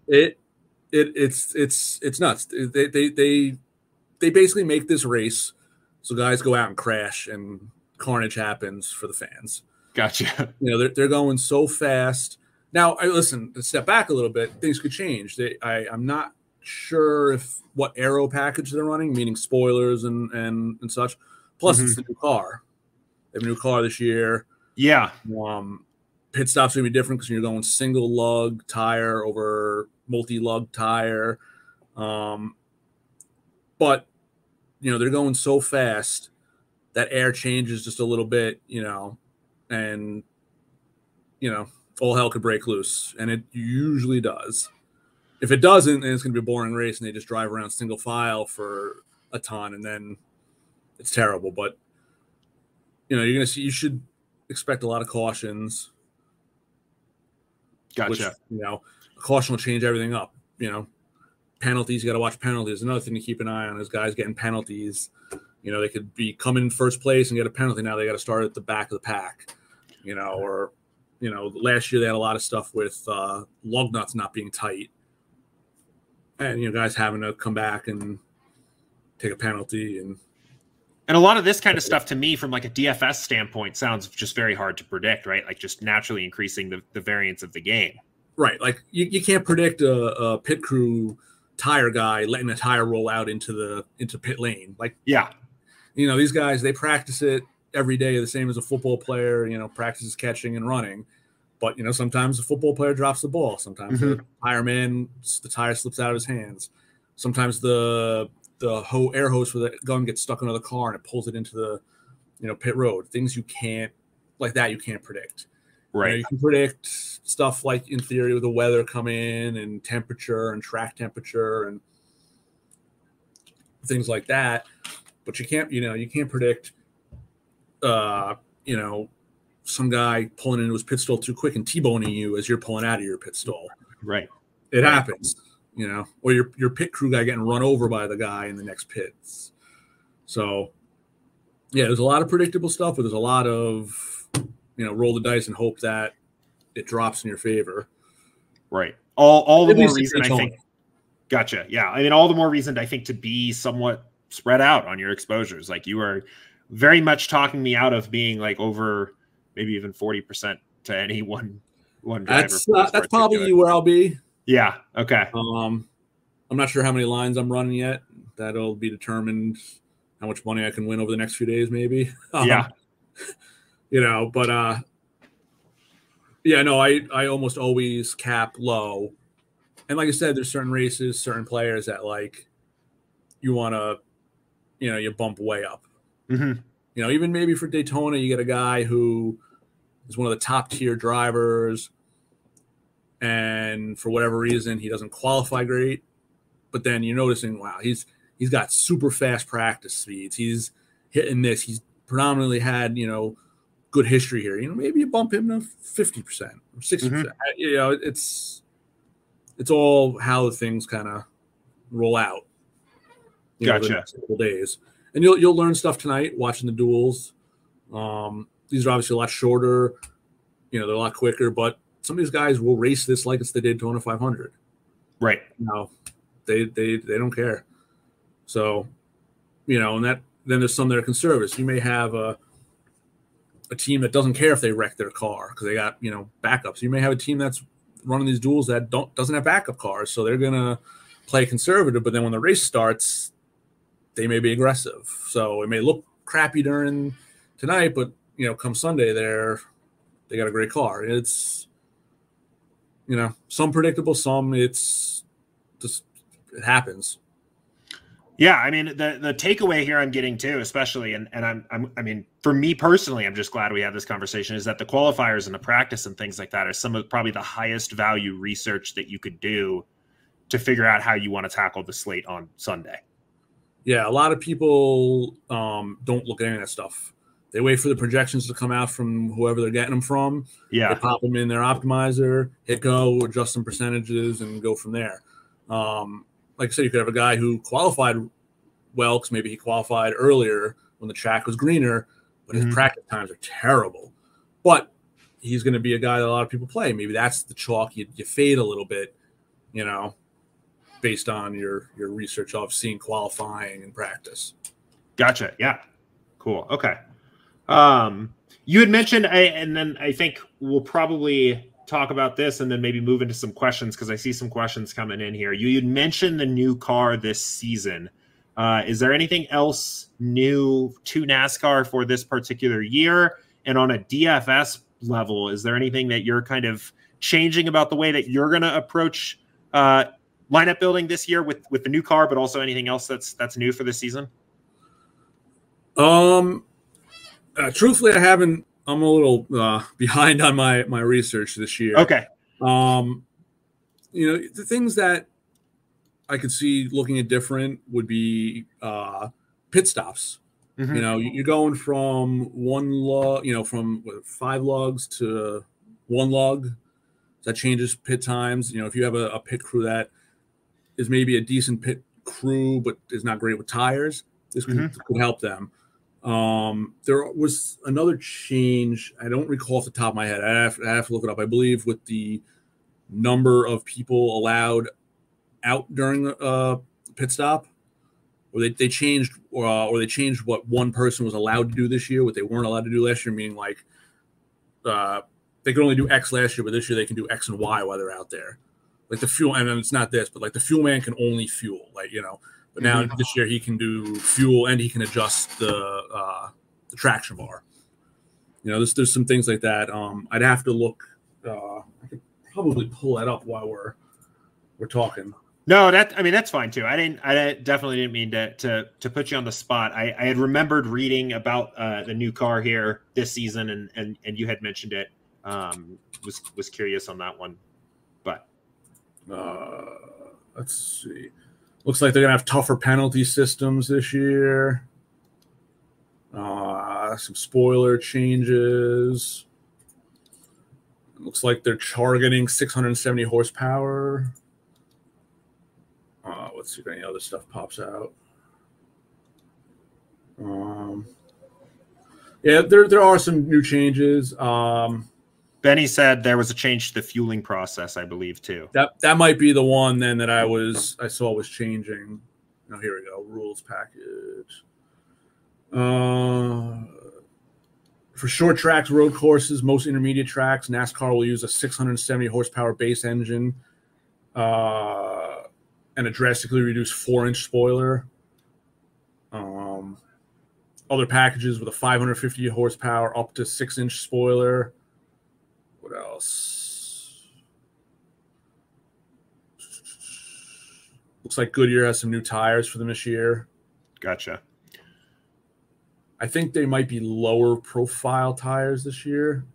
it's nuts. They basically make this race so guys go out and crash and carnage happens for the fans. Gotcha. They're going so fast. Now, listen, to step back a little bit, things could change. I'm not sure what aero package they're running, meaning spoilers and such. Plus, it's the new car. They have a new car this year. Yeah. Pit stops are going to be different because you're going single lug tire over multi-lug tire. But, they're going so fast that air changes just a little bit, and, all hell could break loose. And it usually does. If it doesn't, then it's going to be a boring race and they just drive around single file for a ton and then it's terrible. But, you should expect a lot of cautions. Gotcha. Which, a caution will change everything up. Penalties, you got to watch penalties. Another thing to keep an eye on is guys getting penalties. They could be coming in first place and get a penalty. Now they got to start at the back of the pack, or, last year they had a lot of stuff with lug nuts not being tight. And, guys having to come back and take a penalty. And a lot of this kind of stuff to me from like a DFS standpoint sounds just very hard to predict, right? Like just naturally increasing the variance of the game. Right. Like you can't predict a pit crew tire guy letting a tire roll out into pit lane. Like, yeah, these guys, they practice it every day, the same as a football player, practices catching and running. But, sometimes the football player drops the ball. Sometimes the tire slips out of his hands. Sometimes the air hose for the gun gets stuck under the car and it pulls it into the, pit road. Things you can't predict. Right. You can predict stuff like in theory with the weather come in and temperature and track temperature and things like that. But you can't predict, some guy pulling into his pit stall too quick and T-boning you as you're pulling out of your pit stall. Right. It happens, or your pit crew guy getting run over by the guy in the next pits. So, yeah, there's a lot of predictable stuff, but there's a lot of, roll the dice and hope that it drops in your favor. Right. All the more reason, I think. Gotcha. Yeah. I mean, all the more reason, I think, to be somewhat spread out on your exposures. Like, you are very much talking me out of being like over maybe even 40% to any one driver. That's probably where I'll be. Yeah. Okay. I'm not sure how many lines I'm running yet. That'll be determined how much money I can win over the next few days, maybe. Yeah. But I almost always cap low. And like I said, there's certain races, certain players that like you want to, you bump way up. Mm-hmm. Even maybe for Daytona, you get a guy who is one of the top tier drivers, and for whatever reason, he doesn't qualify great. But then you're noticing, wow, he's got super fast practice speeds. He's hitting this. He's predominantly had, good history here. Maybe you bump him to 50% or 60%. Mm-hmm. It's all how things kind of roll out. Gotcha. The next couple days. And you'll learn stuff tonight watching the duels. These are obviously a lot shorter. They're a lot quicker, but some of these guys will race this like it's the Daytona 500. Right. They don't care. So, and that then there's some that are conservative. You may have a team that doesn't care if they wreck their car because they got backups. You may have a team that's running these duels that doesn't have backup cars, so they're gonna play conservative. But then when the race starts, they may be aggressive. So it may look crappy during tonight, but come Sunday, they got a great car. It's some predictable, some it's just it happens. Yeah, I mean the takeaway here I'm getting too, especially, and I mean for me personally, I'm just glad we had this conversation, is that the qualifiers and the practice and things like that are some of probably the highest value research that you could do to figure out how you want to tackle the slate on Sunday. Yeah, a lot of people don't look at any of that stuff. They wait for the projections to come out from whoever they're getting them from. Yeah. They pop them in their optimizer, hit go, adjust some percentages, and go from there. Like I said, you could have a guy who qualified well because maybe he qualified earlier when the track was greener, but his practice times are terrible. But he's going to be a guy that a lot of people play. Maybe that's the chalk you fade a little bit, based on your research of seeing qualifying and practice. Gotcha. Yeah. Cool. Okay. You had mentioned, and then I think we'll probably talk about this and then maybe move into some questions because I see some questions coming in here. You'd mentioned the new car this season. Is there anything else new to NASCAR for this particular year? And on a DFS level, is there anything that you're kind of changing about the way that you're going to approach lineup building this year with the new car, but also anything else that's new for this season? Truthfully, I haven't. I'm a little behind on my research this year. Okay. The things that I could see looking at different would be pit stops. Mm-hmm. You're going from one lug, from 5 lugs to 1 lug. That changes pit times. If you have a pit crew that is maybe a decent pit crew but is not great with tires, this could help them. There was another change. I don't recall off the top of my head. I have to look it up. I believe with the number of people allowed out during the pit stop, or they changed, or they changed what one person was allowed to do this year, what they weren't allowed to do last year. Meaning, like, they could only do X last year, but this year they can do X and Y while they're out there. Like the fuel, and it's not this, but like the fuel man can only fuel, But now this year he can do fuel and he can adjust the traction bar. There's some things like that. I'd have to look. I could probably pull that up while we're talking. No, that's fine too. I definitely didn't mean to put you on the spot. I had remembered reading about the new car here this season, and you had mentioned it Was curious on that one, but let's see. Looks like they're gonna have tougher penalty systems this year. Some spoiler changes. Looks like they're targeting 670 horsepower. Let's see if any other stuff pops out. Yeah, there are some new changes. Benny said there was a change to the fueling process, I believe, too. That might be the one then that I saw was changing. Oh, here we go. Rules package. For short tracks, road courses, most intermediate tracks, NASCAR will use a 670 horsepower base engine and a drastically reduced 4-inch spoiler. Other packages with a 550 horsepower up to 6-inch spoiler. What else? Looks like Goodyear has some new tires for them this year. Gotcha. I think they might be lower profile tires this year.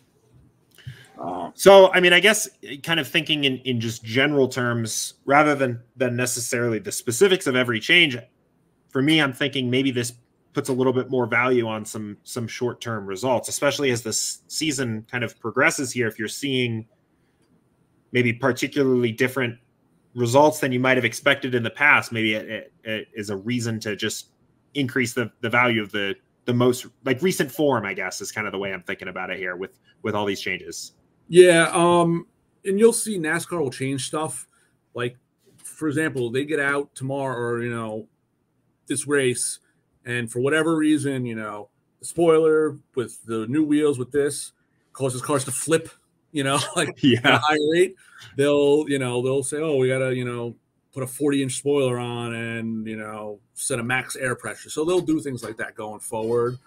So, I mean, I guess kind of thinking in just general terms, rather than necessarily the specifics of every change, for me, I'm thinking maybe this puts a little bit more value on some short-term results, especially as this season kind of progresses here. If you're seeing maybe particularly different results than you might have expected in the past, maybe it is a reason to just increase the value of the most like recent form, I guess, is kind of the way I'm thinking about it here with all these changes. Yeah. And you'll see NASCAR will change stuff. Like, for example, they get out tomorrow or, this race, and for whatever reason, the spoiler with the new wheels with this causes cars to flip, like at a higher rate. They'll say, oh, we got to, put a 40-inch spoiler on and, set a max air pressure. So they'll do things like that going forward.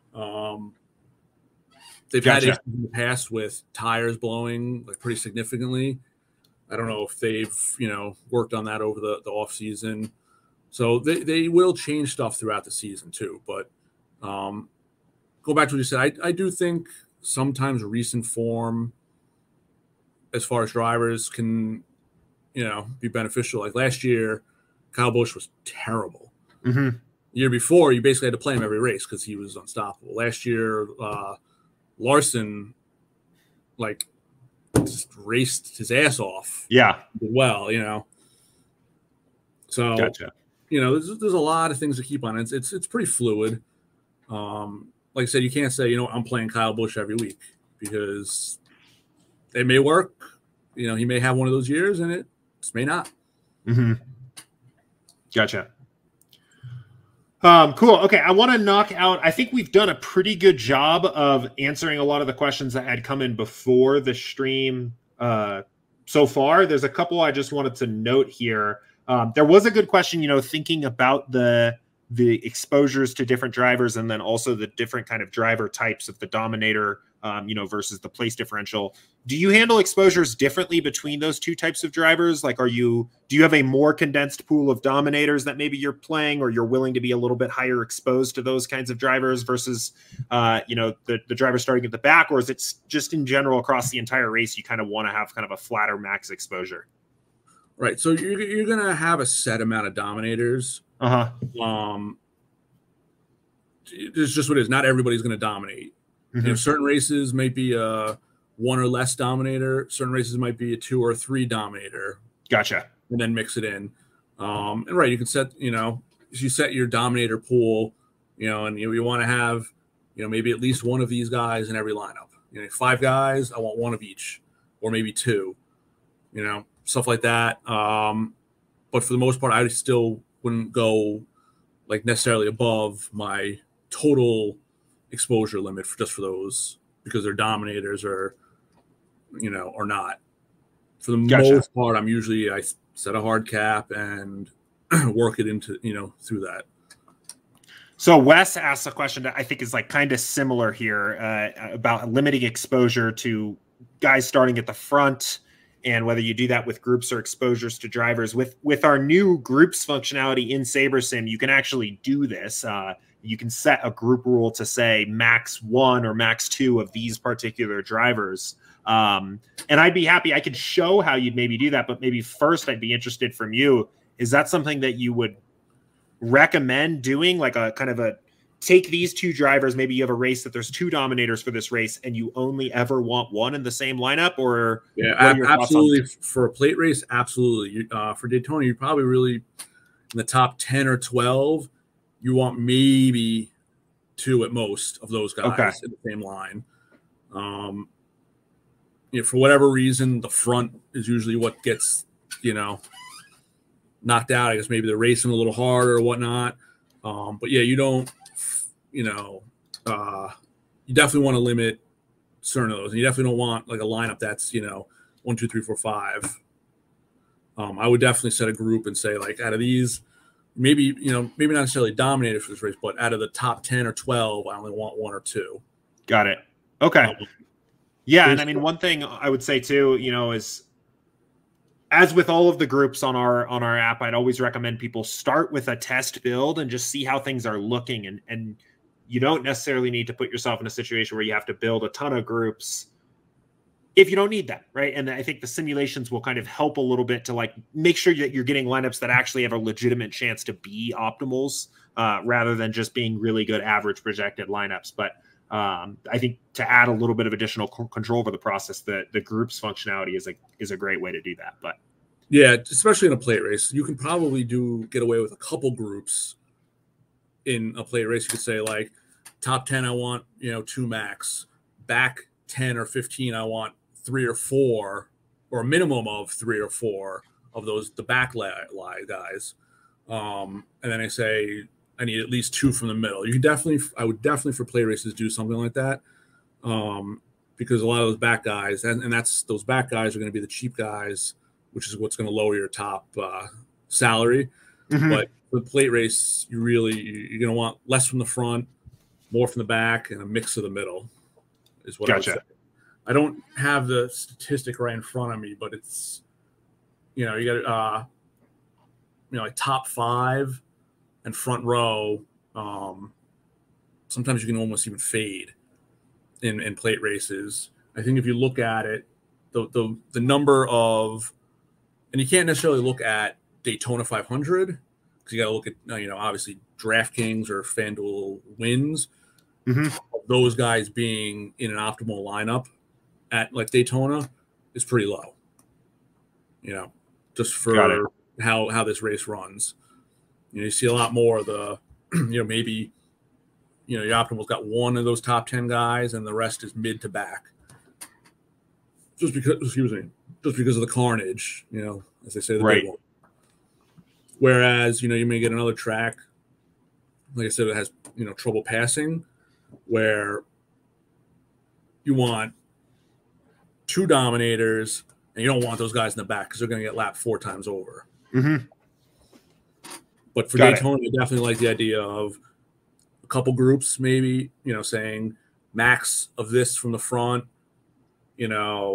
They've had issues in the past with tires blowing like pretty significantly. I don't know if they've, worked on that over the off season. So they will change stuff throughout the season too. But go back to what you said. I do think sometimes recent form, as far as drivers, can be beneficial. Like last year, Kyle Busch was terrible. Mm-hmm. The year before, you basically had to play him every race because he was unstoppable. Last year, Larson just raced his ass off. Yeah. Well, So gotcha. There's a lot of things to keep on. It's pretty fluid. Like I said, you can't say, I'm playing Kyle Busch every week because it may work. He may have one of those years and it just may not. Mm-hmm. Gotcha. Cool. Okay. I want to knock out, I think we've done a pretty good job of answering a lot of the questions that had come in before the stream so far. There's a couple I just wanted to note here. There was a good question, thinking about the exposures to different drivers and then also the different kind of driver types of the Dominator, versus the place differential. Do you handle exposures differently between those two types of drivers? Like, do you have a more condensed pool of Dominators that maybe you're playing, or you're willing to be a little bit higher exposed to those kinds of drivers versus, the driver starting at the back, or is it just in general across the entire race, you kind of want to have kind of a flatter max exposure? Right. So you're going to have a set amount of Dominators. Uh-huh. It's just what it is. Not everybody's going to dominate. Mm-hmm. Certain races might be a 1 or less Dominator. Certain races might be a 2 or 3 Dominator. Gotcha. And then mix it in. And right, you can set, you set your Dominator pool, and you want to have, maybe at least one of these guys in every lineup. 5 guys, I want one of each, or maybe 2, stuff like that. But for the most part, I still wouldn't go like necessarily above my total exposure limit for those, because they're Dominators or not. For the most part, I set a hard cap and work it into, through that. So Wes asked a question that I think is like kind of similar here about limiting exposure to guys starting at the front, and whether you do that with groups or exposures to drivers. With our new groups functionality in SaberSim, you can actually do this. You can set a group rule to say max 1 or max 2 of these particular drivers. And I'd be happy. I could show how you'd maybe do that, but maybe first I'd be interested from you. Is that something that you would recommend doing, like a kind of a take these 2 drivers, maybe you have a race that there's 2 dominators for this race and you only ever want one in the same lineup? Or yeah, absolutely. For a plate race, absolutely. For Daytona, you probably really in the top 10 or 12, you want maybe 2 at most of those guys in the same line. For whatever reason, the front is usually what gets, knocked out. I guess maybe they're racing a little harder or whatnot. But yeah, you don't, you definitely want to limit certain of those. And you definitely don't want like a lineup that's, 1, 2, 3, 4, 5. I would definitely set a group and say, like, out of these, maybe not necessarily dominated for this race, but out of the top 10 or 12, I only want 1 or 2. Got it. Okay. Yeah. And I mean, one thing I would say too, is as with all of the groups on our app, I'd always recommend people start with a test build and just see how things are looking. And you don't necessarily need to put yourself in a situation where you have to build a ton of groups if you don't need that, right? And I think the simulations will kind of help a little bit to like make sure that you're getting lineups that actually have a legitimate chance to be optimals, rather than just being really good average projected lineups. But I think to add a little bit of additional control over the process, the groups functionality is a great way to do that. But yeah, especially in a plate race, you can probably get away with a couple groups in a plate race. You could say like top 10, I want, 2 max, back 10 or 15, I want 3 or 4, or a minimum of 3 or 4 of those, the back lie guys. And then I say, I need at least 2 from the middle. I would definitely for play races do something like that, because a lot of those back guys, and those back guys are going to be the cheap guys, which is what's going to lower your top salary. Mm-hmm. But for the plate race, you're going to want less from the front, more from the back, and a mix of the middle is what Gotcha. I would say. I don't have the statistic right in front of me, but it's, you got like top 5 and front row. Sometimes you can almost even fade in plate races. I think if you look at it, the number of, and you can't necessarily look at Daytona 500 because you got to look at, obviously DraftKings or FanDuel wins. Mm-hmm. Those guys being in an optimal lineup at like Daytona is pretty low, just for how this race runs. You see a lot more of the, maybe, your optimal's got 1 of those top 10 guys and the rest is mid to back. Just because of the carnage, as they say, the big one. Whereas, you may get another track, like I said, it has, trouble passing, where you want 2 dominators and you don't want those guys in the back because they're going to get lapped 4 times over. Mm-hmm. But for Daytona, I definitely like the idea of a couple groups, maybe, saying max of this from the front, a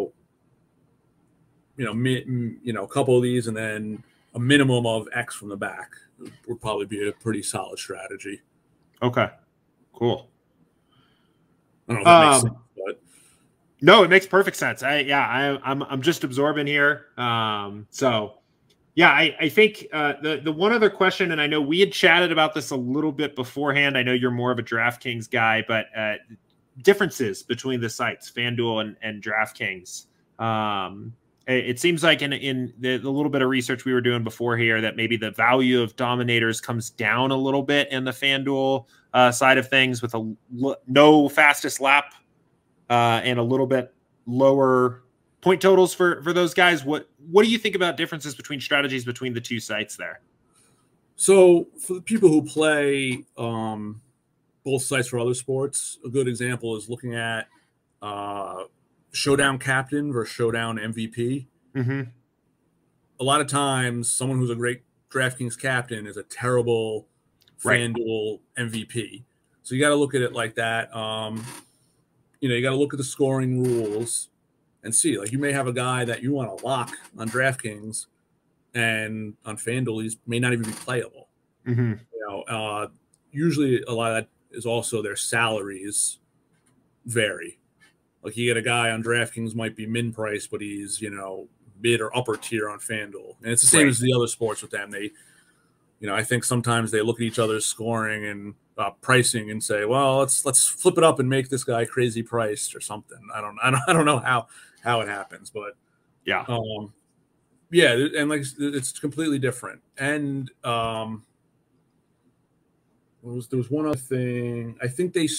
couple of these, and then a minimum of X from the back would probably be a pretty solid strategy. Okay, cool. I don't know if that makes sense, but no, it makes perfect sense. I'm just absorbing here. So. Yeah, I think the one other question, and I know we had chatted about this a little bit beforehand. I know you're more of a DraftKings guy, but differences between the sites, FanDuel and DraftKings. It seems like in the little bit of research we were doing before here that maybe the value of dominators comes down a little bit in the FanDuel side of things with no fastest lap and a little bit lower point totals for those guys. What do you think about differences between strategies between the 2 sites there? So for the people who play both sites for other sports, a good example is looking at Showdown Captain versus Showdown MVP. Mm-hmm. A lot of times, someone who's a great DraftKings captain is a terrible FanDuel MVP. So you got to look at it like that. You got to look at the scoring rules and see, like, you may have a guy that you want to lock on DraftKings, and on FanDuel, he may not even be playable. Mm-hmm. usually a lot of that is also their salaries vary. Like you get a guy on DraftKings might be min price, but he's, mid or upper tier on FanDuel. And it's the same as the other sports with them. They, I think sometimes they look at each other's scoring and pricing and say, well, let's flip it up and make this guy crazy priced or something. I don't know how it happens, but yeah. And like it's completely different. And there was one other thing. I think they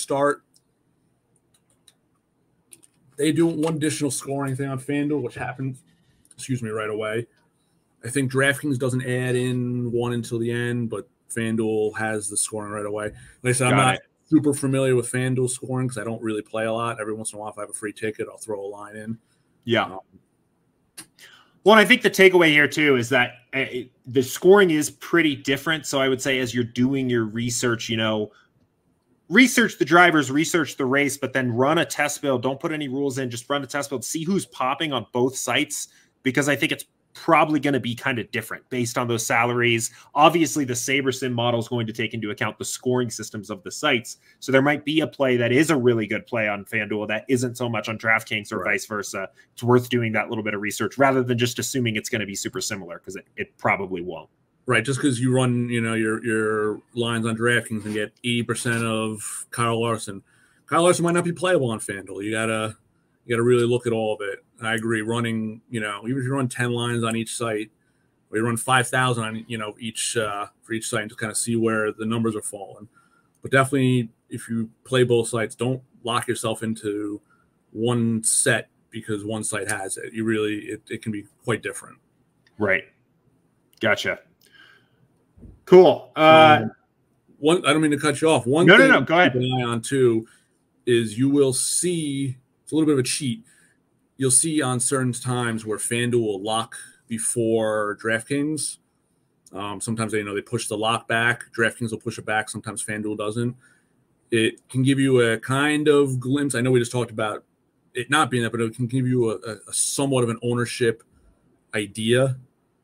do one additional scoring thing on FanDuel, which happens, right away. I think DraftKings doesn't add in one until the end, but FanDuel has the scoring right away. Like I said, I'm not super familiar with FanDuel scoring because I don't really play a lot. Every once in a while, if I have a free ticket, I'll throw a line in. Yeah. Well, I think the takeaway here, too, is that the scoring is pretty different. So I would say as you're doing your research, research the drivers, research the race, but then run a test build. Don't put any rules in. Just run a test build. See who's popping on both sites, because I think it's probably going to be kind of different based on those salaries. Obviously, the SaberSim model is going to take into account the scoring systems of the sites. So there might be a play that is a really good play on FanDuel that isn't so much on DraftKings or vice versa. It's worth doing that little bit of research rather than just assuming it's going to be super similar, because it probably won't. Right, just because you run, your lines on DraftKings and get 80% of Kyle Larson. Kyle Larson might not be playable on FanDuel. You gotta really look at all of it. And I agree. Running, even if you run 10 lines on each site, or you run 5,000 on, each for each site, to kind of see where the numbers are falling. But definitely, if you play both sites, don't lock yourself into one set because one site has it. You really, it can be quite different. Right. Gotcha. Cool. I don't mean to cut you off. One thing no, go ahead. To keep an eye on too is you will see, it's a little bit of a cheat. You'll see on certain times where FanDuel will lock before DraftKings. Sometimes they push the lock back. DraftKings will push it back. Sometimes FanDuel doesn't. It can give you a kind of glimpse. I know we just talked about it not being that, but it can give you a somewhat of an ownership idea.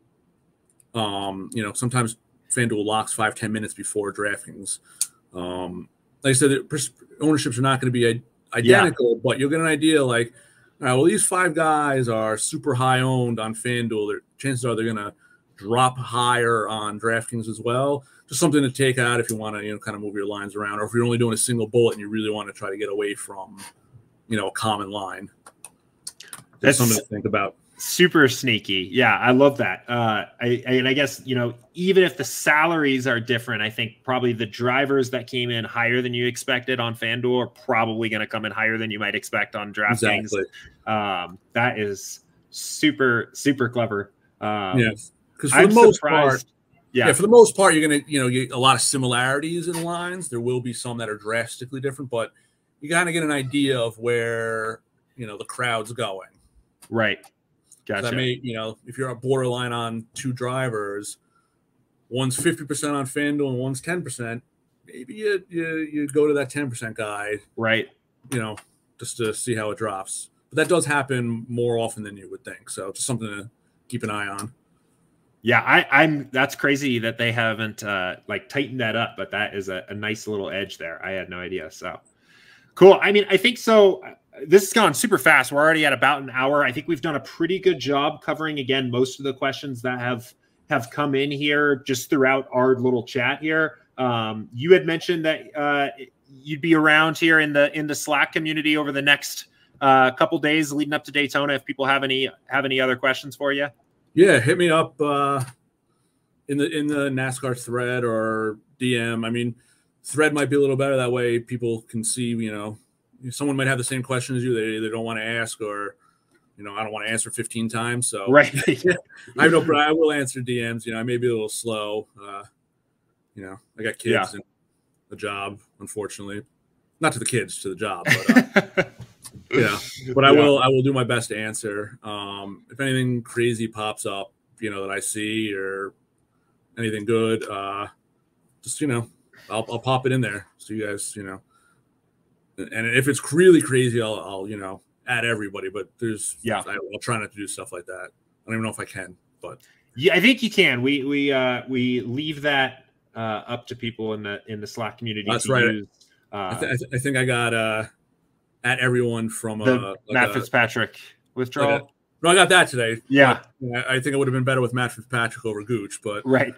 Sometimes FanDuel locks 5-10 minutes before DraftKings. Like I said, ownerships are not going to be identical, but you'll get an idea like, all right, well, these 5 guys are super high owned on FanDuel. Chances are they're going to drop higher on DraftKings as well. Just something to take out if you want to, kind of move your lines around, or if you're only doing a single bullet and you really want to try to get away from, a common line. That's something to think about. Super sneaky. Yeah, I love that. I guess, even if the salaries are different, I think probably the drivers that came in higher than you expected on FanDuel are probably going to come in higher than you might expect on DraftKings. Exactly. That is super, super clever. Yes. Because for the most part, for the most part, you're going to, get a lot of similarities in lines. There will be some that are drastically different, but you kind of get an idea of where, the crowd's going. Right. Gotcha. That may, if you're a borderline on 2 drivers, one's 50% on FanDuel and one's 10%, maybe you go to that 10% guy, right? Just to see how it drops. But that does happen more often than you would think. So just something to keep an eye on. Yeah, that's crazy that they haven't tightened that up, but that is a nice little edge there. I had no idea. So cool. I mean, I think so. This has gone super fast. We're already at about an hour. I think we've done a pretty good job covering, again, most of the questions that have come in here just throughout our little chat here. You had mentioned that you'd be around here in the Slack community over the next couple days leading up to Daytona. If people have any other questions for you, yeah, hit me up in the NASCAR thread or DM. I mean, thread might be a little better that way. People can see, someone might have the same question as you. They either don't want to ask or, I don't want to answer 15 times. So right. I will answer DMs. I may be a little slow. I got kids and a job, unfortunately. Not to the kids, to the job. But, but I will do my best to answer. If anything crazy pops up, that I see or anything good, just, I'll pop it in there. So you guys, and if it's really crazy, I'll add everybody. But I'll try not to do stuff like that. I don't even know if I can, but yeah, I think you can. We leave that up to people in the Slack community. That's to right. Use, I think I got at everyone from the Matt Fitzpatrick withdrawal. No, I got that today. Yeah, I think it would have been better with Matt Fitzpatrick over Gooch, but right.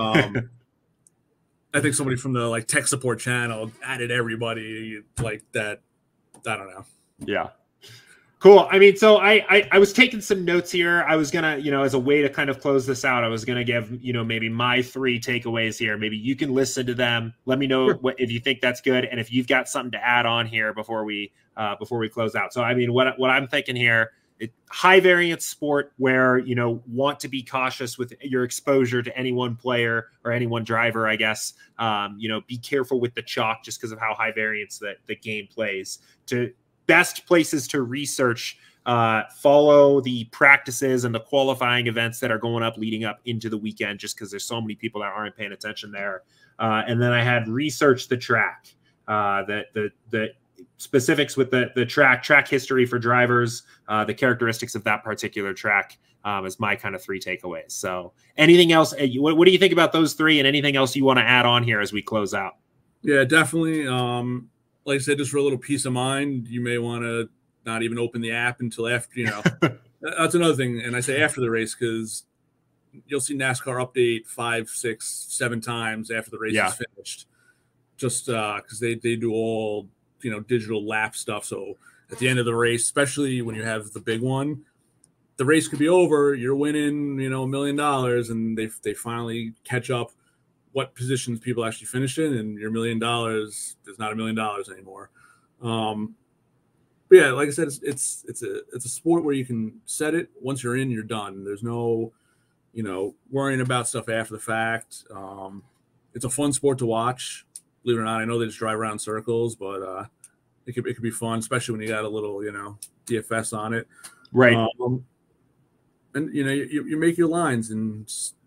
I think somebody from the tech support channel added everybody like that. I don't know. Yeah. Cool. I mean, so I was taking some notes here. I was going to, as a way to kind of close this out, I was going to give, maybe my 3 takeaways here. Maybe you can listen to them. Let me know if you think that's good. And if you've got something to add on here before we close out. So, I mean, what I'm thinking here, high variance sport where, want to be cautious with your exposure to any one player or any one driver, I guess. Be careful with the chalk just because of how high variance that the game plays. To best places to research, follow the practices and the qualifying events that are going up leading up into the weekend, just because there's so many people that aren't paying attention there. And then I had research the track, the specifics with the track history for drivers, the characteristics of that particular track is my kind of 3 takeaways. So anything else? What do you think about those 3 and anything else you want to add on here as we close out? Yeah, definitely. Like I said, just for a little peace of mind, you may want to not even open the app until after, that's another thing. And I say after the race, because you'll see NASCAR update 5, 6, 7 times after the race is finished, just because they do all, digital lap stuff. So at the end of the race, especially when you have the big one, the race could be over, you're winning, $1 million, and they finally catch up what positions people actually finish in, and your $1 million is not $1 million anymore. But yeah, like I said, it's a sport where you can set it once you're in, you're done. There's no, worrying about stuff after the fact. It's a fun sport to watch. Believe it or not, I know they just drive around circles, but it could be fun, especially when you got a little, DFS on it. Right. And you make your lines and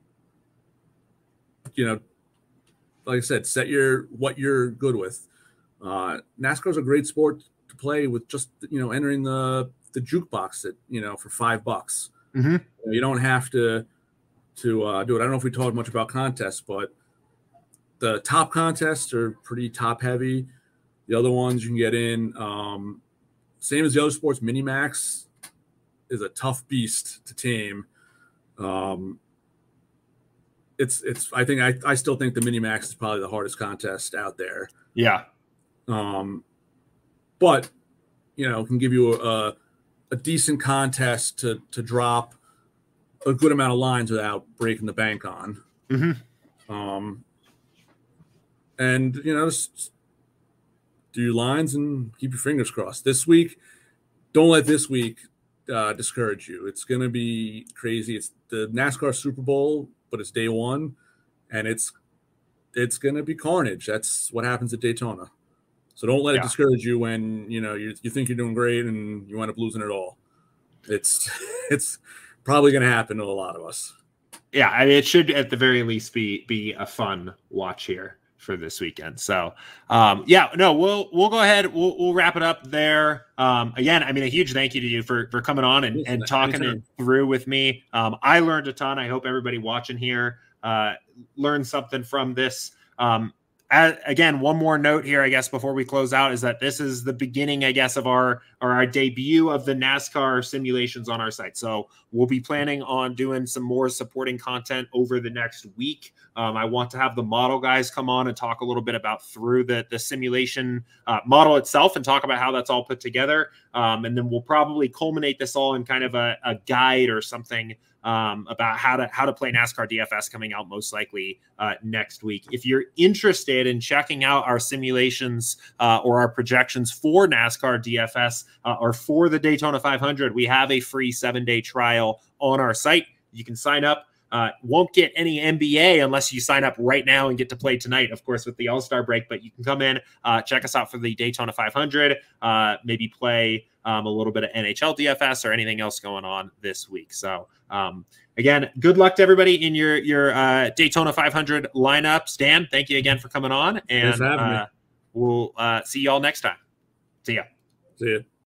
like I said, set what you're good with. NASCAR is a great sport to play with, just entering the jukebox at for $5. Mm-hmm. You don't have to do it. I don't know if we talked much about contests, but the top contests are pretty top heavy. The other ones you can get in, same as the other sports. Minimax is a tough beast to tame. I still think the Minimax is probably the hardest contest out there. Yeah. But can give you a decent contest to drop a good amount of lines without breaking the bank on. Mm-hmm. And just do your lines and keep your fingers crossed. This week, don't let this week discourage you. It's going to be crazy. It's the NASCAR Super Bowl, but it's day one, and it's going to be carnage. That's what happens at Daytona. So don't let it discourage you when you think you're doing great and you end up losing it all. It's probably going to happen to a lot of us. Yeah, I mean, it should at the very least be a fun watch here for this weekend. So we'll go ahead. We'll wrap it up there. Again, I mean, a huge thank you to you for coming on and talking it through with me. I learned a ton. I hope everybody watching here learned something from this. Again, one more note here, I guess, before we close out, is that this is the beginning, I guess, of our debut of the NASCAR simulations on our site. So we'll be planning on doing some more supporting content over the next week. I want to have the model guys come on and talk a little bit about through the simulation model itself and talk about how that's all put together. And then we'll probably culminate this all in kind of a guide or something about how to play NASCAR DFS coming out most likely next week. If you're interested in checking out our simulations or our projections for NASCAR DFS or for the Daytona 500, we have a free 7-day trial on our site. You can sign up. Won't get any NBA unless you sign up right now and get to play tonight, of course, with the All-Star break. But you can come in, check us out for the Daytona 500, maybe play a little bit of NHL DFS or anything else going on this week. So again, good luck to everybody in your Daytona 500 lineups. Dan, thank you again for coming on, and we'll see y'all next time. See ya. See ya.